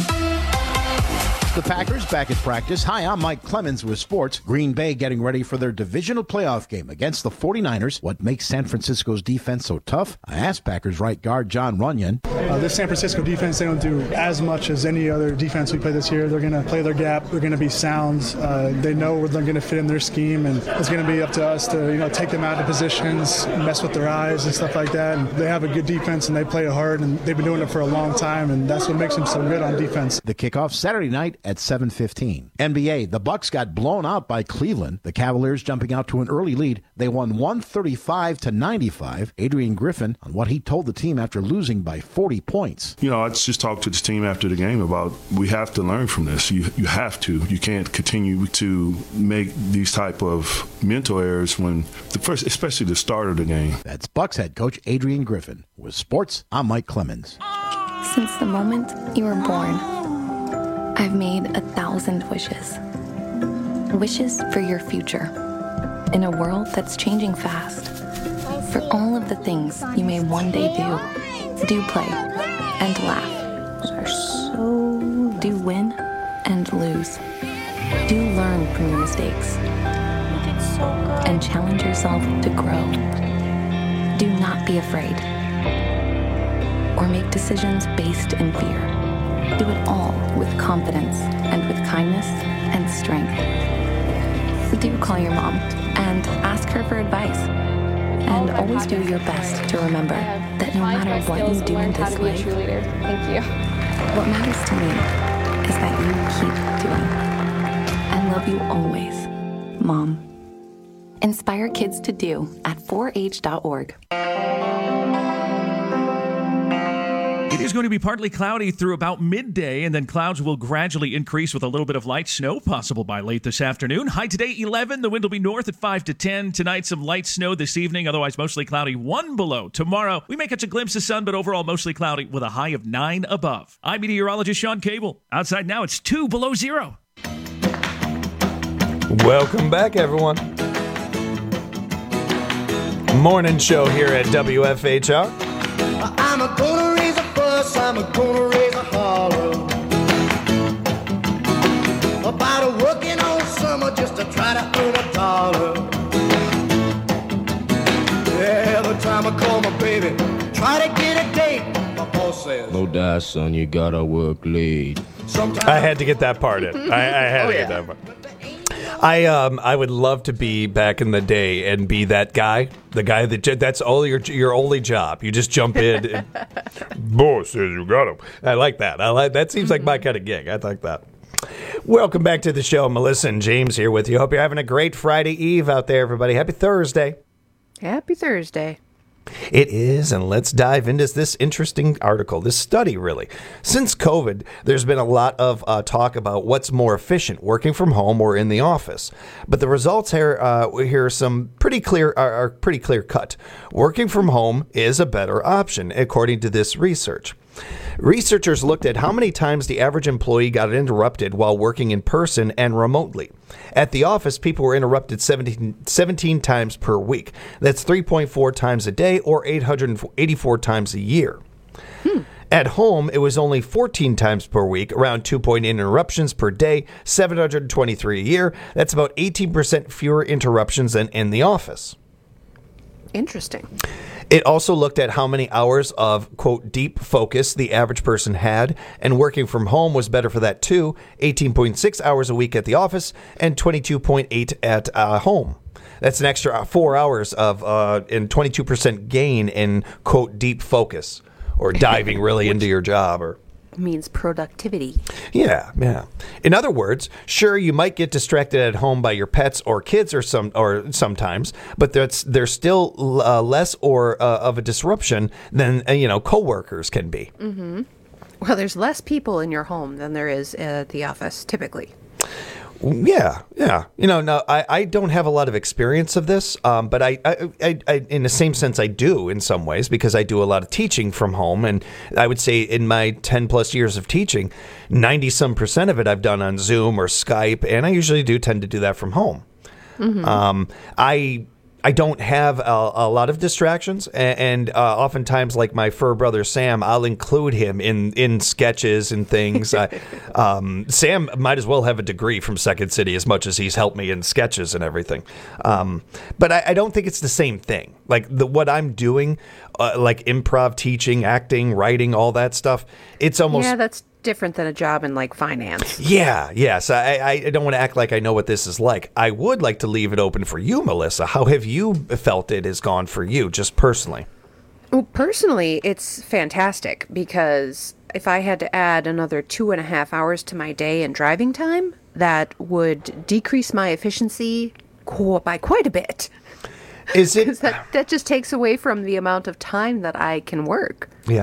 The Packers back at practice. Hi, I'm Mike Clemens with sports. Green Bay getting ready for their divisional playoff game against the forty-niners. What makes San Francisco's defense so tough? I asked Packers right guard John Runyon. Uh, this San Francisco defense, they don't do as much as any other defense we play this year. They're going to play their gap. They're going to be sound. Uh, they know where they're going to fit in their scheme, and it's going to be up to us to, you know, take them out of positions, mess with their eyes and stuff like that. And they have a good defense, and they play it hard, and they've been doing it for a long time, and that's what makes them so good on defense. The kickoff Saturday night at seven fifteen. N B A, the Bucks got blown out by Cleveland. The Cavaliers jumping out to an early lead. They won one thirty-five to ninety-five. Adrian Griffin on what he told the team after losing by forty points. You know, I just talked to this team after the game about we have to learn from this. You you have to. You can't continue to make these type of mental errors when the first, especially the start of the game. That's Bucks head coach Adrian Griffin. With sports, I'm Mike Clemens. Since the moment you were born, I've made a thousand wishes. Wishes for your future. In a world that's changing fast. For all of the things you may one day do. Do play and laugh. Are so do win and lose. Do learn from your mistakes. And challenge yourself to grow. Do not be afraid. Or make decisions based in fear. Do it all with confidence and with kindness and strength. Do call your mom and ask her for advice. And always do your best to remember that no matter what you do in this life, thank you. What matters to me is that you keep doing. I love you always, Mom. Inspire kids to do at four H dot org. It is going to be partly cloudy through about midday, and then clouds will gradually increase with a little bit of light snow possible by late this afternoon. High today, eleven. The wind will be north at five to ten. Tonight, some light snow this evening, otherwise mostly cloudy, one below. Tomorrow, we may catch a glimpse of sun, but overall mostly cloudy with a high of nine above. I'm meteorologist Sean Cable. Outside now, it's two below zero. Welcome back, everyone. Morning show here at W F H R. I'm a gonna raise a fuss, I'm a gonna raise a holler about a working all summer just to try to earn a dollar. Every time I call my baby, try to get a date, my boss says, no die, son, you gotta work late. Sometimes I had to get that part in. I, I had oh, to yeah. get that part. I um I would love to be back in the day and be that guy, the guy that that's all your your only job. You just jump in. And, boss says you got him. I like that. I like that. Seems like my kind of gig. I like that. Welcome back to the show. Melissa and James here with you. Hope you're having a great Friday Eve out there, everybody. Happy Thursday. Happy Thursday. It is, and let's dive into this interesting article, this study, really. Since COVID, there's been a lot of uh, talk about what's more efficient, working from home or in the office. But the results here, uh, here are some pretty clear, are, are pretty clear cut. Working from home is a better option, according to this research. Researchers looked at how many times the average employee got interrupted while working in person and remotely. At the office, people were interrupted seventeen, seventeen times per week. That's three point four times a day or eight hundred eighty-four times a year. Hmm. At home, it was only fourteen times per week, around two point eight interruptions per day, seven hundred twenty-three a year. That's about eighteen percent fewer interruptions than in the office. Interesting. It also looked at how many hours of, quote, deep focus the average person had, and working from home was better for that too, eighteen point six hours a week at the office and twenty-two point eight at uh, home. That's an extra four hours of uh, and twenty-two percent gain in, quote, deep focus, or diving really into your job, or means productivity. Yeah, yeah. In other words, sure, you might get distracted at home by your pets or kids, or some, or sometimes, but that's there's still uh, less or uh, of a disruption than uh, you know coworkers can be. Mm-hmm. Well, there's less people in your home than there is at the office, typically. Yeah, yeah. You know, no, I, I don't have a lot of experience of this, um, but I, I, I, I, in the same sense, I do in some ways because I do a lot of teaching from home. And I would say in my ten plus years of teaching, ninety some percent of it I've done on Zoom or Skype. And I usually do tend to do that from home. Mm-hmm. Um, I... I don't have a, a lot of distractions, and, and uh, oftentimes, like my fur brother Sam, I'll include him in, in sketches and things. I, um, Sam might as well have a degree from Second City as much as he's helped me in sketches and everything. Um, but I, I don't think it's the same thing. Like the, what I'm doing, uh, like improv teaching, acting, writing, all that stuff, it's almost... Yeah, that's different than a job in like finance. Yeah, yes. I, I don't want to act like I know what this is like. I would like to leave it open for you, Melissa. How have you felt it has gone for you, just personally? Well, personally, it's fantastic because if I had to add another two and a half hours to my day in driving time, that would decrease my efficiency qu- by quite a bit. Is it? that, that just takes away from the amount of time that I can work. Yeah.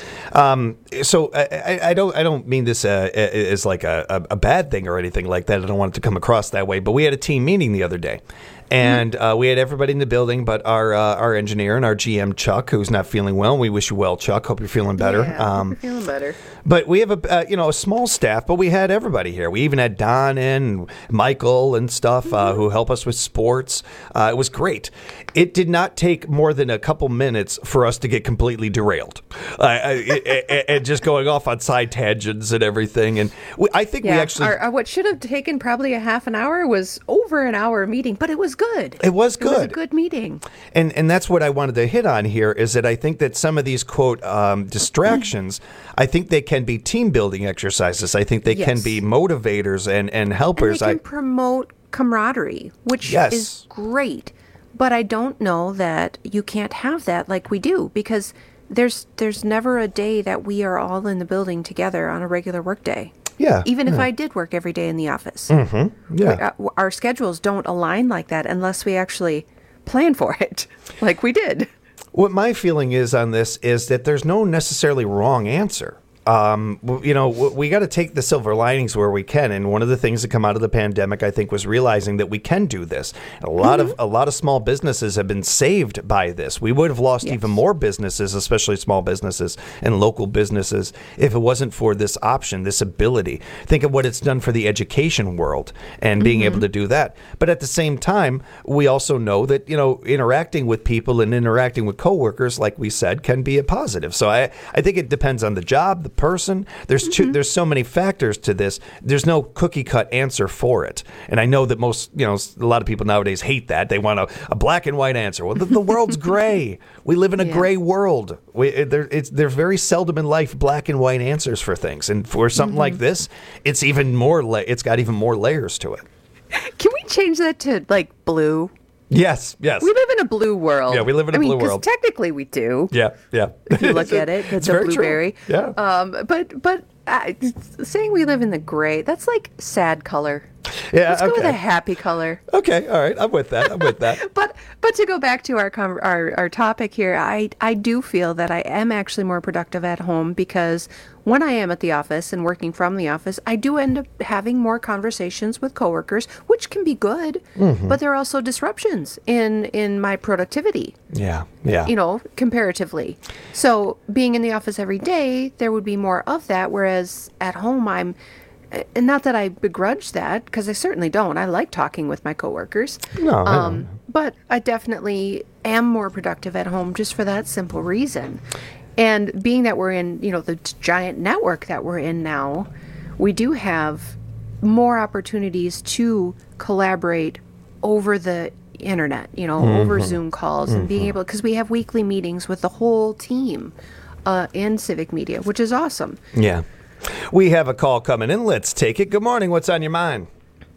Um, so I, I don't I don't mean this uh, as like a, a bad thing or anything like that. I don't want it to come across that way. But we had a team meeting the other day, and uh, we had everybody in the building, but our uh, our engineer and our G M Chuck, who's not feeling well. We wish you well, Chuck. Hope you're feeling better. Yeah, um, hope you're feeling better. But we have a uh, you know a small staff, but we had everybody here. We even had Don and Michael and stuff uh, who help us with sports. Uh, it was great. It did not take more than a couple minutes for us to get completely derailed. Uh, and just going off on side tangents and everything. And we, I think yeah, we actually... Our, our, what should have taken probably a half an hour was over an hour meeting, but it was good. It was good. It was a good meeting. And and that's what I wanted to hit on here, is that I think that some of these, quote, um, distractions, I think they can be team-building exercises. I think they yes. can be motivators and, and helpers. And they can I, promote camaraderie, which yes. is great. But I don't know that you can't have that like we do, because... There's there's never a day that we are all in the building together on a regular work day. Yeah. Even yeah. if I did work every day in the office. Mm-hmm. Yeah. We, uh, our schedules don't align like that unless we actually plan for it, like we did. What my feeling is on this is that there's no necessarily wrong answer. Um, you know, we got to take the silver linings where we can. And one of the things that come out of the pandemic, I think, was realizing that we can do this. A lot mm-hmm. of a lot of small businesses have been saved by this. We would have lost yes. even more businesses, especially small businesses and local businesses, if it wasn't for this option, this ability. Think of what it's done for the education world and being mm-hmm. able to do that. But at the same time, we also know that, you know, interacting with people and interacting with coworkers, like we said, can be a positive. So I, I think it depends on the job, the person. There's two, mm-hmm. there's so many factors to this. There's no cookie cut answer for it. And I know that most, you know, a lot of people nowadays hate that. They want a, a black and white answer. Well, the, the world's gray. We live in a yeah. gray world. We, there, it's, there's very seldom in life black and white answers for things. And for something mm-hmm. like this, it's even more, la- it's got even more layers to it. Can we change that to like blue? Yes, yes. We live in a blue world. Yeah, we live in a I blue mean, world. Technically, we do. Yeah, yeah. If you look at it, it's, it's a blueberry. True. Yeah. Um, but but uh, saying we live in the gray, that's like sad color. Yeah, Let's go okay. with a happy color. Okay, all right. I'm with that. I'm with that. But but to go back to our, com- our our topic here, I I do feel that I am actually more productive at home because when I am at the office and working from the office, I do end up having more conversations with coworkers, which can be good, Mhm. but there are also disruptions in in my productivity. Yeah, yeah. You know, comparatively. So being in the office every day, there would be more of that. Whereas at home, I'm, and not that I begrudge that, because I certainly don't. I like talking with my coworkers. No, I um, don't. but I definitely am more productive at home just for that simple reason. And being that we're in, you know, the t- giant network that we're in now, we do have more opportunities to collaborate over the internet, you know, over Mhm. Zoom calls and being Mhm. able, because we have weekly meetings with the whole team uh, in Civic Media, which is awesome. Yeah. We have a call coming in. Let's take it. Good morning. What's on your mind?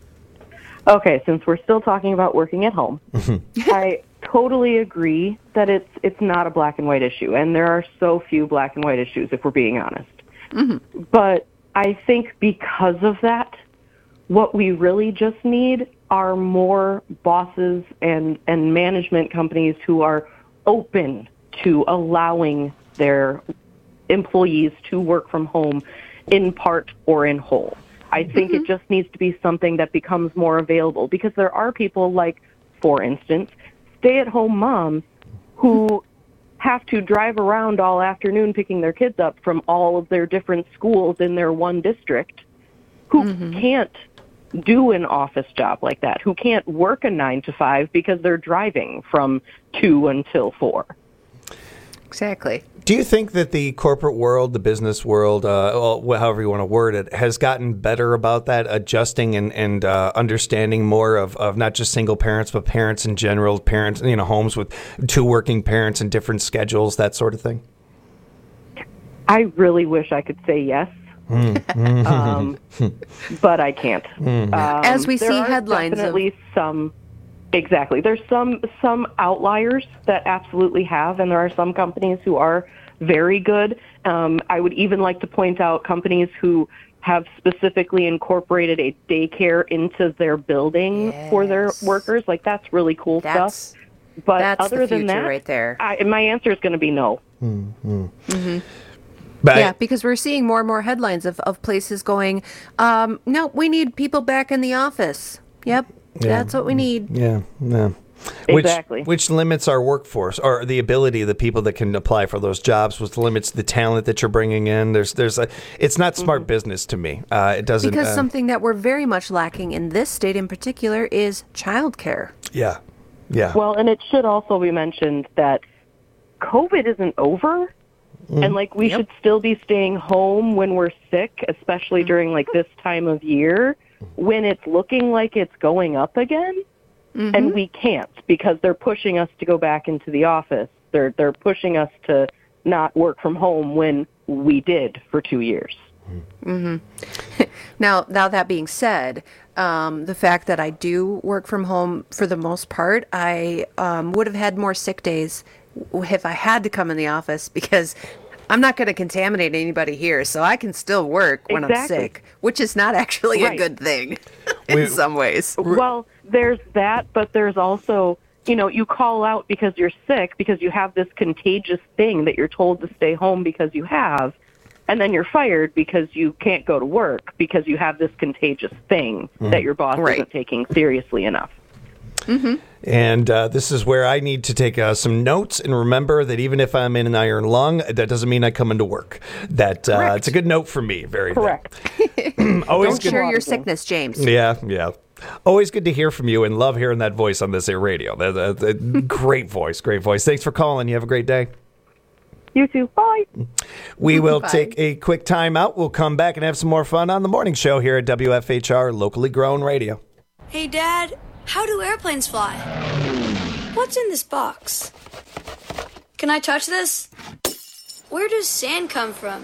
Okay, since we're still talking about working at home, I totally agree that it's it's not a black and white issue, and there are so few black and white issues, if we're being honest. Mm-hmm. But I think because of that, what we really just need are more bosses and, and management companies who are open to allowing their employees to work from home in part or in whole. I think it just needs to be something that becomes more available, because there are people like, for instance, stay-at-home moms who have to drive around all afternoon picking their kids up from all of their different schools in their one district, who can't do an office job like that, who can't work a nine to five because they're driving from two until four. Exactly. Do you think that the corporate world, the business world, uh, well, however you want to word it, has gotten better about that, adjusting and, and uh, understanding more of, of not just single parents, but parents in general, parents, you know, homes with two working parents and different schedules, that sort of thing? I really wish I could say yes. Mm. um, but I can't. Mm. Um, As we there see are headlines of- definitely some. Exactly, there's some some outliers that absolutely have, and there are some companies who are very good. Um, I would even like to point out companies who have specifically incorporated a daycare into their building for their workers. Like, that's really cool That's- stuff. But that's other the than future that, right there. I, my answer is going to be no. Mm-hmm. Mm-hmm. But yeah, because we're seeing more and more headlines of, of places going, um, no, we need people back in the office. Yep, Yeah. that's what we need. Yeah, yeah. Exactly. Which, which limits our workforce, or the ability of the people that can apply for those jobs, which limits the talent that you're bringing in. There's, there's a, it's not smart business to me. Uh, it doesn't. Because uh, something that we're very much lacking in this state in particular is childcare. Yeah, yeah. Well, and it should also be mentioned that COVID isn't over. Mm. And, like, we should still be staying home when we're sick, especially during, like, this time of year, when it's looking like it's going up again. Mm-hmm. And we can't, because they're pushing us to go back into the office. They're they're pushing us to not work from home when we did for two years. hmm now, now that being said, um, the fact that I do work from home for the most part, I um, would have had more sick days if I had to come in the office, because I'm not going to contaminate anybody here, so I can still work when I'm Exactly. sick, which is not actually a Right. good thing in We- some ways. Well, there's that, but there's also, you know, you call out because you're sick, because you have this contagious thing that you're told to stay home because you have, and then you're fired because you can't go to work because you have this contagious thing Mhm. that your boss Right. isn't taking seriously enough. Mm-hmm. And uh, this is where I need to take uh, some notes and remember that even if I'm in an iron lung, that doesn't mean I come into work. That uh, it's a good note for me. Very correct. Always Don't good. share your sickness, James. Yeah, yeah. Always good to hear from you, and love hearing that voice on this air radio. That, that, that great voice, great voice. Thanks for calling. You have a great day. You too. Bye. We will Bye. take a quick time out. We'll come back and have some more fun on the morning show here at W F H R, locally grown radio. Hey, Dad, how do airplanes fly? What's in this box? Can I touch this? Where does sand come from?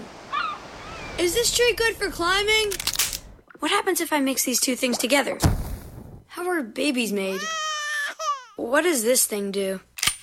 Is this tree good for climbing? What happens if I mix these two things together? How are babies made? What does this thing do?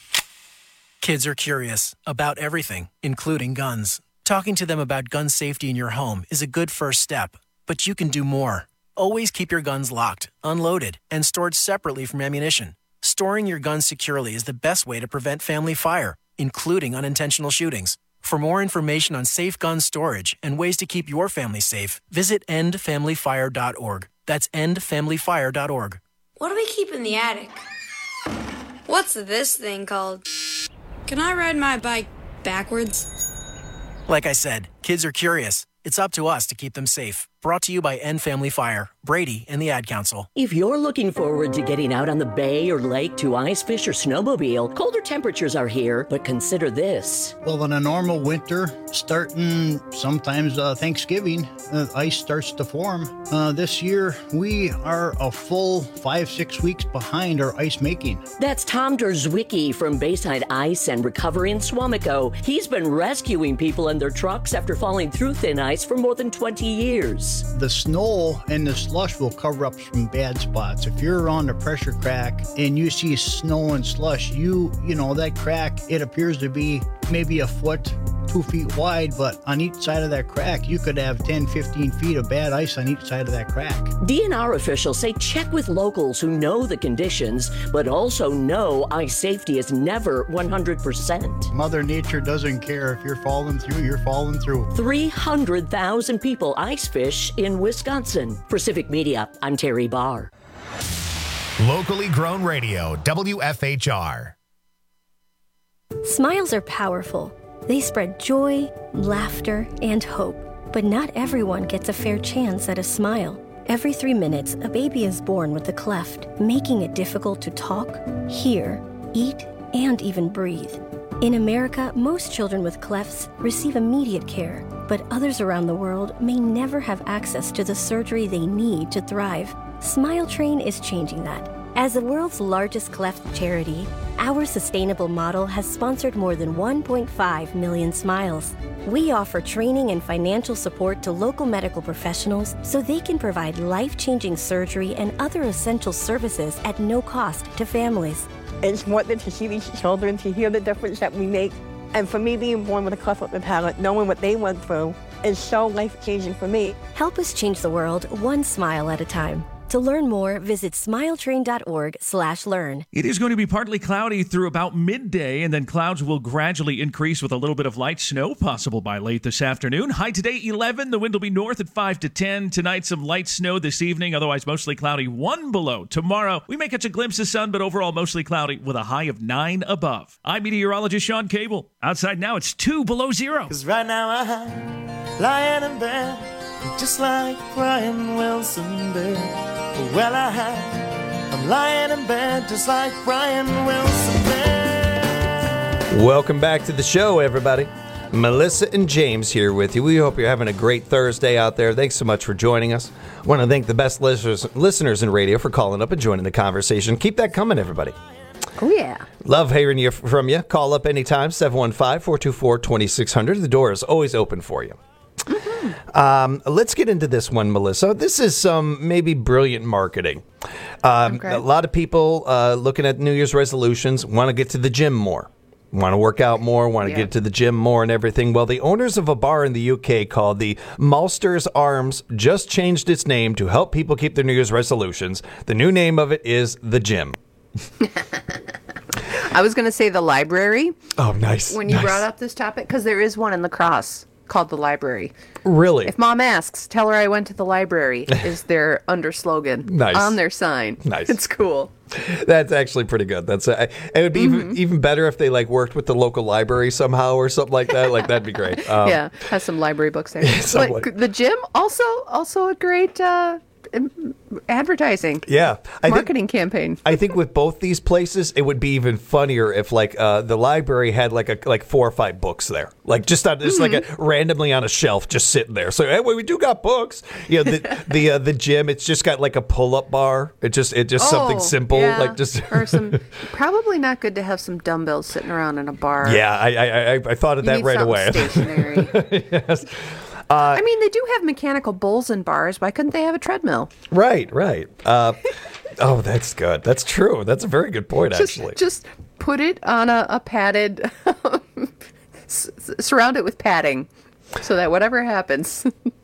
Kids are curious about everything, including guns. Talking to them about gun safety in your home is a good first step, but you can do more. Always keep your guns locked, unloaded, and stored separately from ammunition. Storing your guns securely is the best way to prevent family fire, including unintentional shootings. For more information on safe gun storage and ways to keep your family safe, visit end family fire dot org. That's end family fire dot org. What do we keep in the attic? What's this thing called? Can I ride my bike backwards? Like I said, kids are curious. It's up to us to keep them safe. Brought to you by End Family Fire, Brady, and the Ad Council. If you're looking forward to getting out on the bay or lake to ice fish or snowmobile, colder temperatures are here, but consider this. Well, in a normal winter, starting sometimes uh, Thanksgiving, uh, ice starts to form. Uh, this year, we are a full five, six weeks behind our ice making. That's Tom Derzwicki from Bayside Ice and Recovery in Swamico. He's been rescuing people in their trucks after falling through thin ice for more than twenty years. The snow and the slush will cover up some bad spots. If you're on a pressure crack and you see snow and slush, you, you know, that crack, it appears to be maybe a foot, two feet wide, but on each side of that crack, you could have ten, fifteen feet of bad ice on each side of that crack. D N R officials say check with locals who know the conditions, but also know ice safety is never one hundred percent. Mother Nature doesn't care. If you're falling through, you're falling through. three hundred thousand people ice fish in Wisconsin. For Civic Media, I'm Terry Barr. Locally grown radio, W F H R. Smiles are powerful. They spread joy, laughter, and hope. But not everyone gets a fair chance at a smile. Every three minutes, a baby is born with a cleft, making it difficult to talk, hear, eat, and even breathe. In America, most children with clefts receive immediate care, but others around the world may never have access to the surgery they need to thrive. Smile Train is changing that. As the world's largest cleft charity, our sustainable model has sponsored more than one point five million smiles. We offer training and financial support to local medical professionals so they can provide life-changing surgery and other essential services at no cost to families. It's worth it to see these children, to hear the difference that we make. And for me, being born with a cleft lip and palate, knowing what they went through, is so life-changing for me. Help us change the world one smile at a time. To learn more, visit smiletrain.org slash learn. It is going to be partly cloudy through about midday, and then clouds will gradually increase with a little bit of light snow possible by late this afternoon. High today, eleven. The wind will be north at five to ten. Tonight, some light snow this evening, otherwise mostly cloudy, one below. Tomorrow, we may catch a glimpse of sun, but overall mostly cloudy with a high of nine above. I'm meteorologist Sean Cable. Outside now, it's two below zero. Because right now I'm lying in bed, just like Brian Wilson did. Well, I, I'm lying in bed just like Brian Wilson did. Welcome back to the show, everybody. Melissa and James here with you. We hope you're having a great Thursday out there. Thanks so much for joining us. I want to thank the best listeners, listeners in radio for calling up and joining the conversation. Keep that coming, everybody. Oh, yeah. Love hearing you, from you. Call up anytime, seven one five, four two four, two six zero zero. The door is always open for you. Mm-hmm. Um, let's get into this one, Melissa. This is some maybe brilliant marketing. Um, okay. A lot of people uh, looking at New Year's resolutions want to get to the gym more, want to work out more, want to yeah. get to the gym more and everything. Well, the owners of a bar in the U K called the Maltsters Arms just changed its name to help people keep their New Year's resolutions. The new name of it is The Gym. I was going to say the library. Oh, nice. When you nice. brought up this topic, because there is one in La Crosse called the library. Really? If mom asks, tell her I went to the library is their under slogan nice. on their sign. Nice. It's cool. That's actually pretty good. That's uh, it would be mm-hmm. even, even better if they like worked with the local library somehow or something like that. Like that'd be great. Um, yeah, has some library books there. But like, the gym also also a great uh, advertising. Yeah, I marketing think, campaign. I think with both these places, it would be even funnier if like uh, the library had like a like four or five books there, like just on just mm-hmm. like a, randomly on a shelf, just sitting there. So hey, we do got books. You know, the the uh, the gym, it's just got like a pull up bar. It just it just oh, something simple, yeah. like just or some. Probably not good to have some dumbbells sitting around in a bar. Yeah, I I I, I thought of you that need right away. Stationary. Yes. Uh, I mean, they do have mechanical bowls in bars. Why couldn't they have a treadmill? Right, right. Uh, oh, that's good. That's true. That's a very good point, just, actually. Just put it on a, a padded, surround it with padding, so that whatever happens,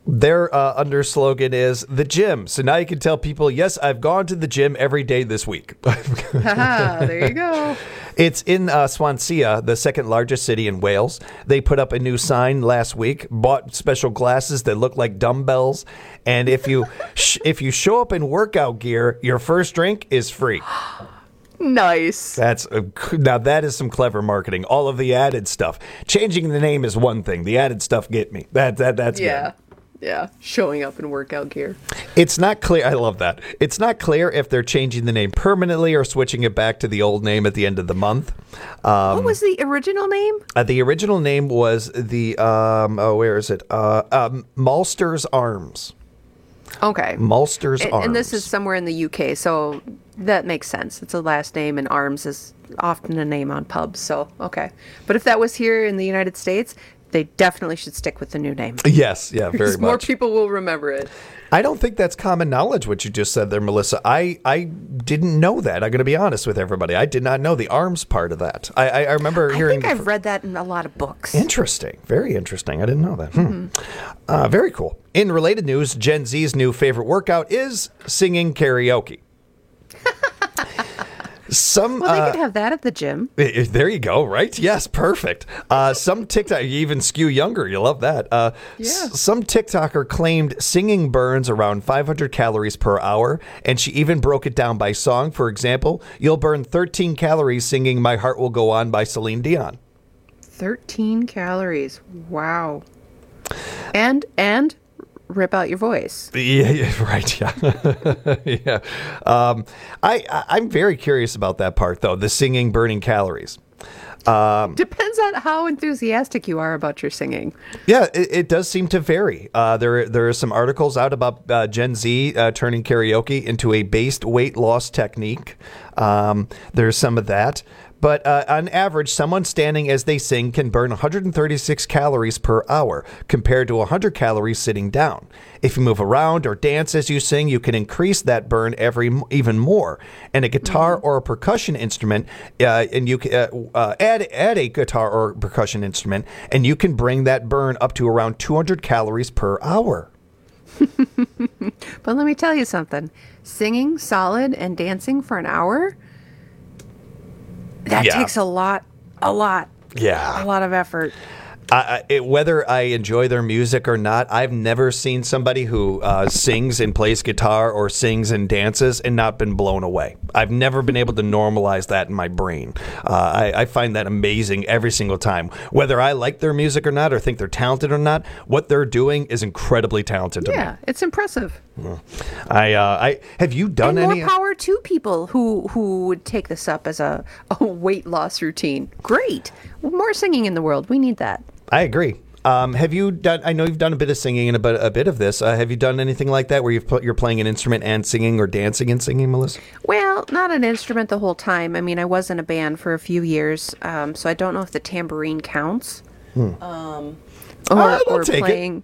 Their uh, under slogan is the gym. So now you can tell people, yes, I've gone to the gym every day this week. Haha, there you go. It's in uh, Swansea, the second largest city in Wales. They put up a new sign last week, bought special glasses that look like dumbbells, and if you sh- if you show up in workout gear, your first drink is free. Nice. That's a, now that is some clever marketing. All of the added stuff. Changing the name is one thing. The added stuff get me. That that that's yeah. good. Yeah, showing up in workout gear. It's not clear. I love that. It's not clear if they're changing the name permanently or switching it back to the old name at the end of the month. Um, what was the original name? Uh, the original name was the, um, oh, where is it? Uh, um, Malster's Arms. Okay. Malster's and, Arms. And this is somewhere in the U K, so that makes sense. It's a last name, and Arms is often a name on pubs, so okay. But if that was here in the United States, they definitely should stick with the new name. Yes, yeah, very because much. More people will remember it. I don't think that's common knowledge, what you just said there, Melissa. I, I didn't know that. I'm going to be honest with everybody. I did not know the arms part of that. I, I, I remember I hearing... I think I've read that in a lot of books. Interesting. Very interesting. I didn't know that. Hmm. Mm-hmm. Uh, very cool. In related news, Gen Z's new favorite workout is singing karaoke. Some, well, they uh, could have that at the gym. There you go, right? Yes, perfect. Uh, some TikTok, you even skew younger. You love that. Uh, yeah. S- some TikToker claimed singing burns around five hundred calories per hour, and she even broke it down by song. For example, you'll burn thirteen calories singing My Heart Will Go On by Celine Dion. thirteen calories. Wow. And, and... rip out your voice. Yeah, yeah right. Yeah, yeah. Um, I, I I'm very curious about that part though. The singing, burning calories. Um, Depends on how enthusiastic you are about your singing. Yeah, it, it does seem to vary. Uh, there there are some articles out about uh, Gen Z uh, turning karaoke into a based weight loss technique. Um, there's some of that. But uh, on average, someone standing as they sing can burn one hundred thirty-six calories per hour compared to one hundred calories sitting down. If you move around or dance as you sing, you can increase that burn every even more. And a guitar mm-hmm. or a percussion instrument, uh, and you can uh, uh, add add a guitar or percussion instrument, and you can bring that burn up to around two hundred calories per hour. But let me tell you something: singing solid and dancing for an hour. That yeah. takes a lot, a lot, yeah, a lot of effort. I, it, whether I enjoy their music or not, I've never seen somebody who uh, sings and plays guitar or sings and dances and not been blown away. I've never been able to normalize that in my brain. Uh, I, I find that amazing every single time. Whether I like their music or not or think they're talented or not, what they're doing is incredibly talented to yeah, me. It's impressive. I, uh, I have you done and any? More power to people who who would take this up as a, a weight loss routine. Great, more singing in the world. We need that. I agree. Um, have you done? I know you've done a bit of singing and a bit, a bit of this. Uh, have you done anything like that where you've put, you're playing an instrument and singing, or dancing and singing, Melissa? Well, not an instrument the whole time. I mean, I was in a band for a few years, um, so I don't know if the tambourine counts. Hmm. Um, or Uh, I'll or take it. playing,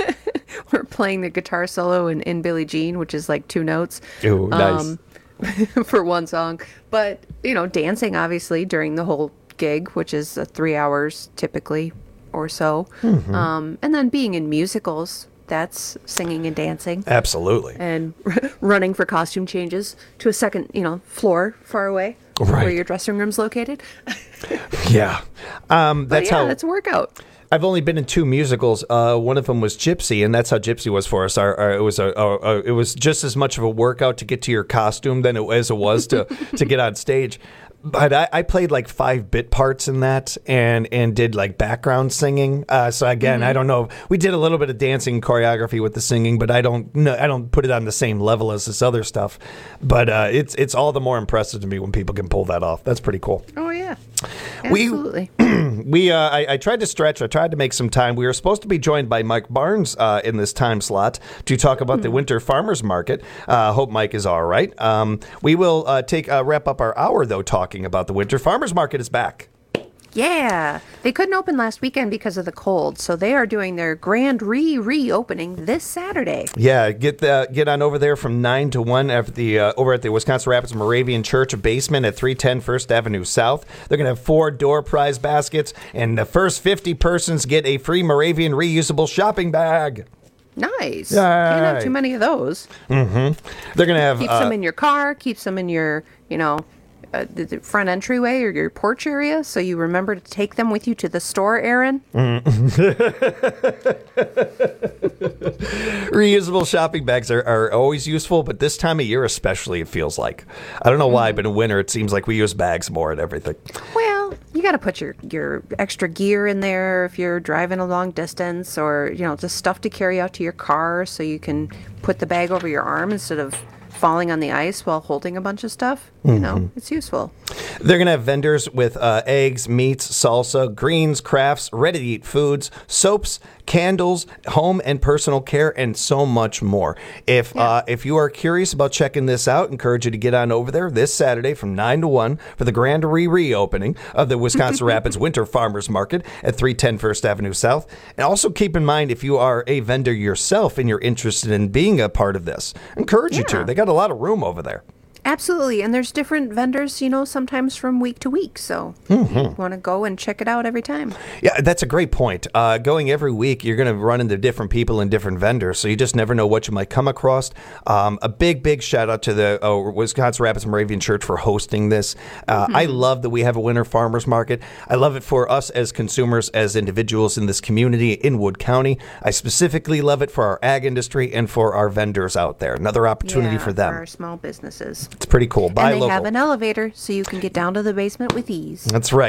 or playing the guitar solo in, in Billie Jean, which is like two notes. Ooh, nice. Um, for one song, but you know, dancing obviously during the whole gig, which is uh, three hours typically or so. Mhm. Um, and then being in musicals, that's singing and dancing. Absolutely. And running for costume changes to a second, you know, floor far away Right. where your dressing room's located. Yeah. Um, But that's yeah, how. that's a workout. I've only been in two musicals. Uh, one of them was Gypsy, and that's how Gypsy was for us. Our, our, it was a, a, a, it was just as much of a workout to get to your costume than it, as it was to, to get on stage. But I, I played like five bit parts in that, and, and did like background singing. Uh, so again, Mm-hmm. I don't know. We did a little bit of dancing choreography with the singing, but I don't no, I don't put it on the same level as this other stuff. But uh, it's it's all the more impressive to me when people can pull that off. That's pretty cool. Oh yeah, We- absolutely. We, uh, I, I tried to stretch. I tried to make some time. We were supposed to be joined by Mike Barnes uh, in this time slot to talk about the Winter Farmers Market. Uh, hope Mike is all right. Um, we will uh, take uh, wrap up our hour though talking about the Winter Farmers Market is back. Yeah, they couldn't open last weekend because of the cold, so they are doing their grand re-reopening this Saturday. Yeah, get the, get on over there from nine to one at the uh, over at the Wisconsin Rapids Moravian Church basement at three ten First Avenue South. They're going to have four door prize baskets, and the first fifty persons get a free Moravian reusable shopping bag. Nice. Yay. Can't have too many of those. Mm-hmm. They're going to have... Keeps uh, them in your car, keeps them in your, you know, uh, the, the front entryway or your porch area, so you remember to take them with you to the store, Aaron. Mm. Reusable shopping bags are, are always useful, but this time of year especially, it feels like. I don't know why, but in winter it seems like we use bags more and everything. Well, you got to put your, your extra gear in there if you're driving a long distance, or, you know, just stuff to carry out to your car so you can put the bag over your arm instead of falling on the ice while holding a bunch of stuff. You Mm-hmm. know, it's useful. They're going to have vendors with uh, eggs, meats, salsa, greens, crafts, ready-to-eat foods, soaps, candles, home and personal care, and so much more. If yeah. uh, if you are curious about checking this out, encourage you to get on over there this Saturday from nine to one for the grand re-reopening of the Wisconsin Rapids Winter Farmers Market at three ten First Avenue South. And also keep in mind, if you are a vendor yourself and you're interested in being a part of this, encourage yeah. you to. They got a lot of room over there. Absolutely. And there's different vendors, you know, sometimes from week to week. So mm-hmm. you want to go and check it out every time. Yeah, that's a great point. Uh, going every week, you're going to run into different people and different vendors, so you just never know what you might come across. Um, a big, big shout out to the uh, Wisconsin Rapids Moravian Church for hosting this. Uh, mm-hmm. I love that we have a winter farmers market. I love it for us as consumers, as individuals in this community in Wood County. I specifically love it for our ag industry and for our vendors out there. Another opportunity yeah, for them. For our small businesses. It's pretty cool. Buy and they local. have an elevator so you can get down to the basement with ease. That's right.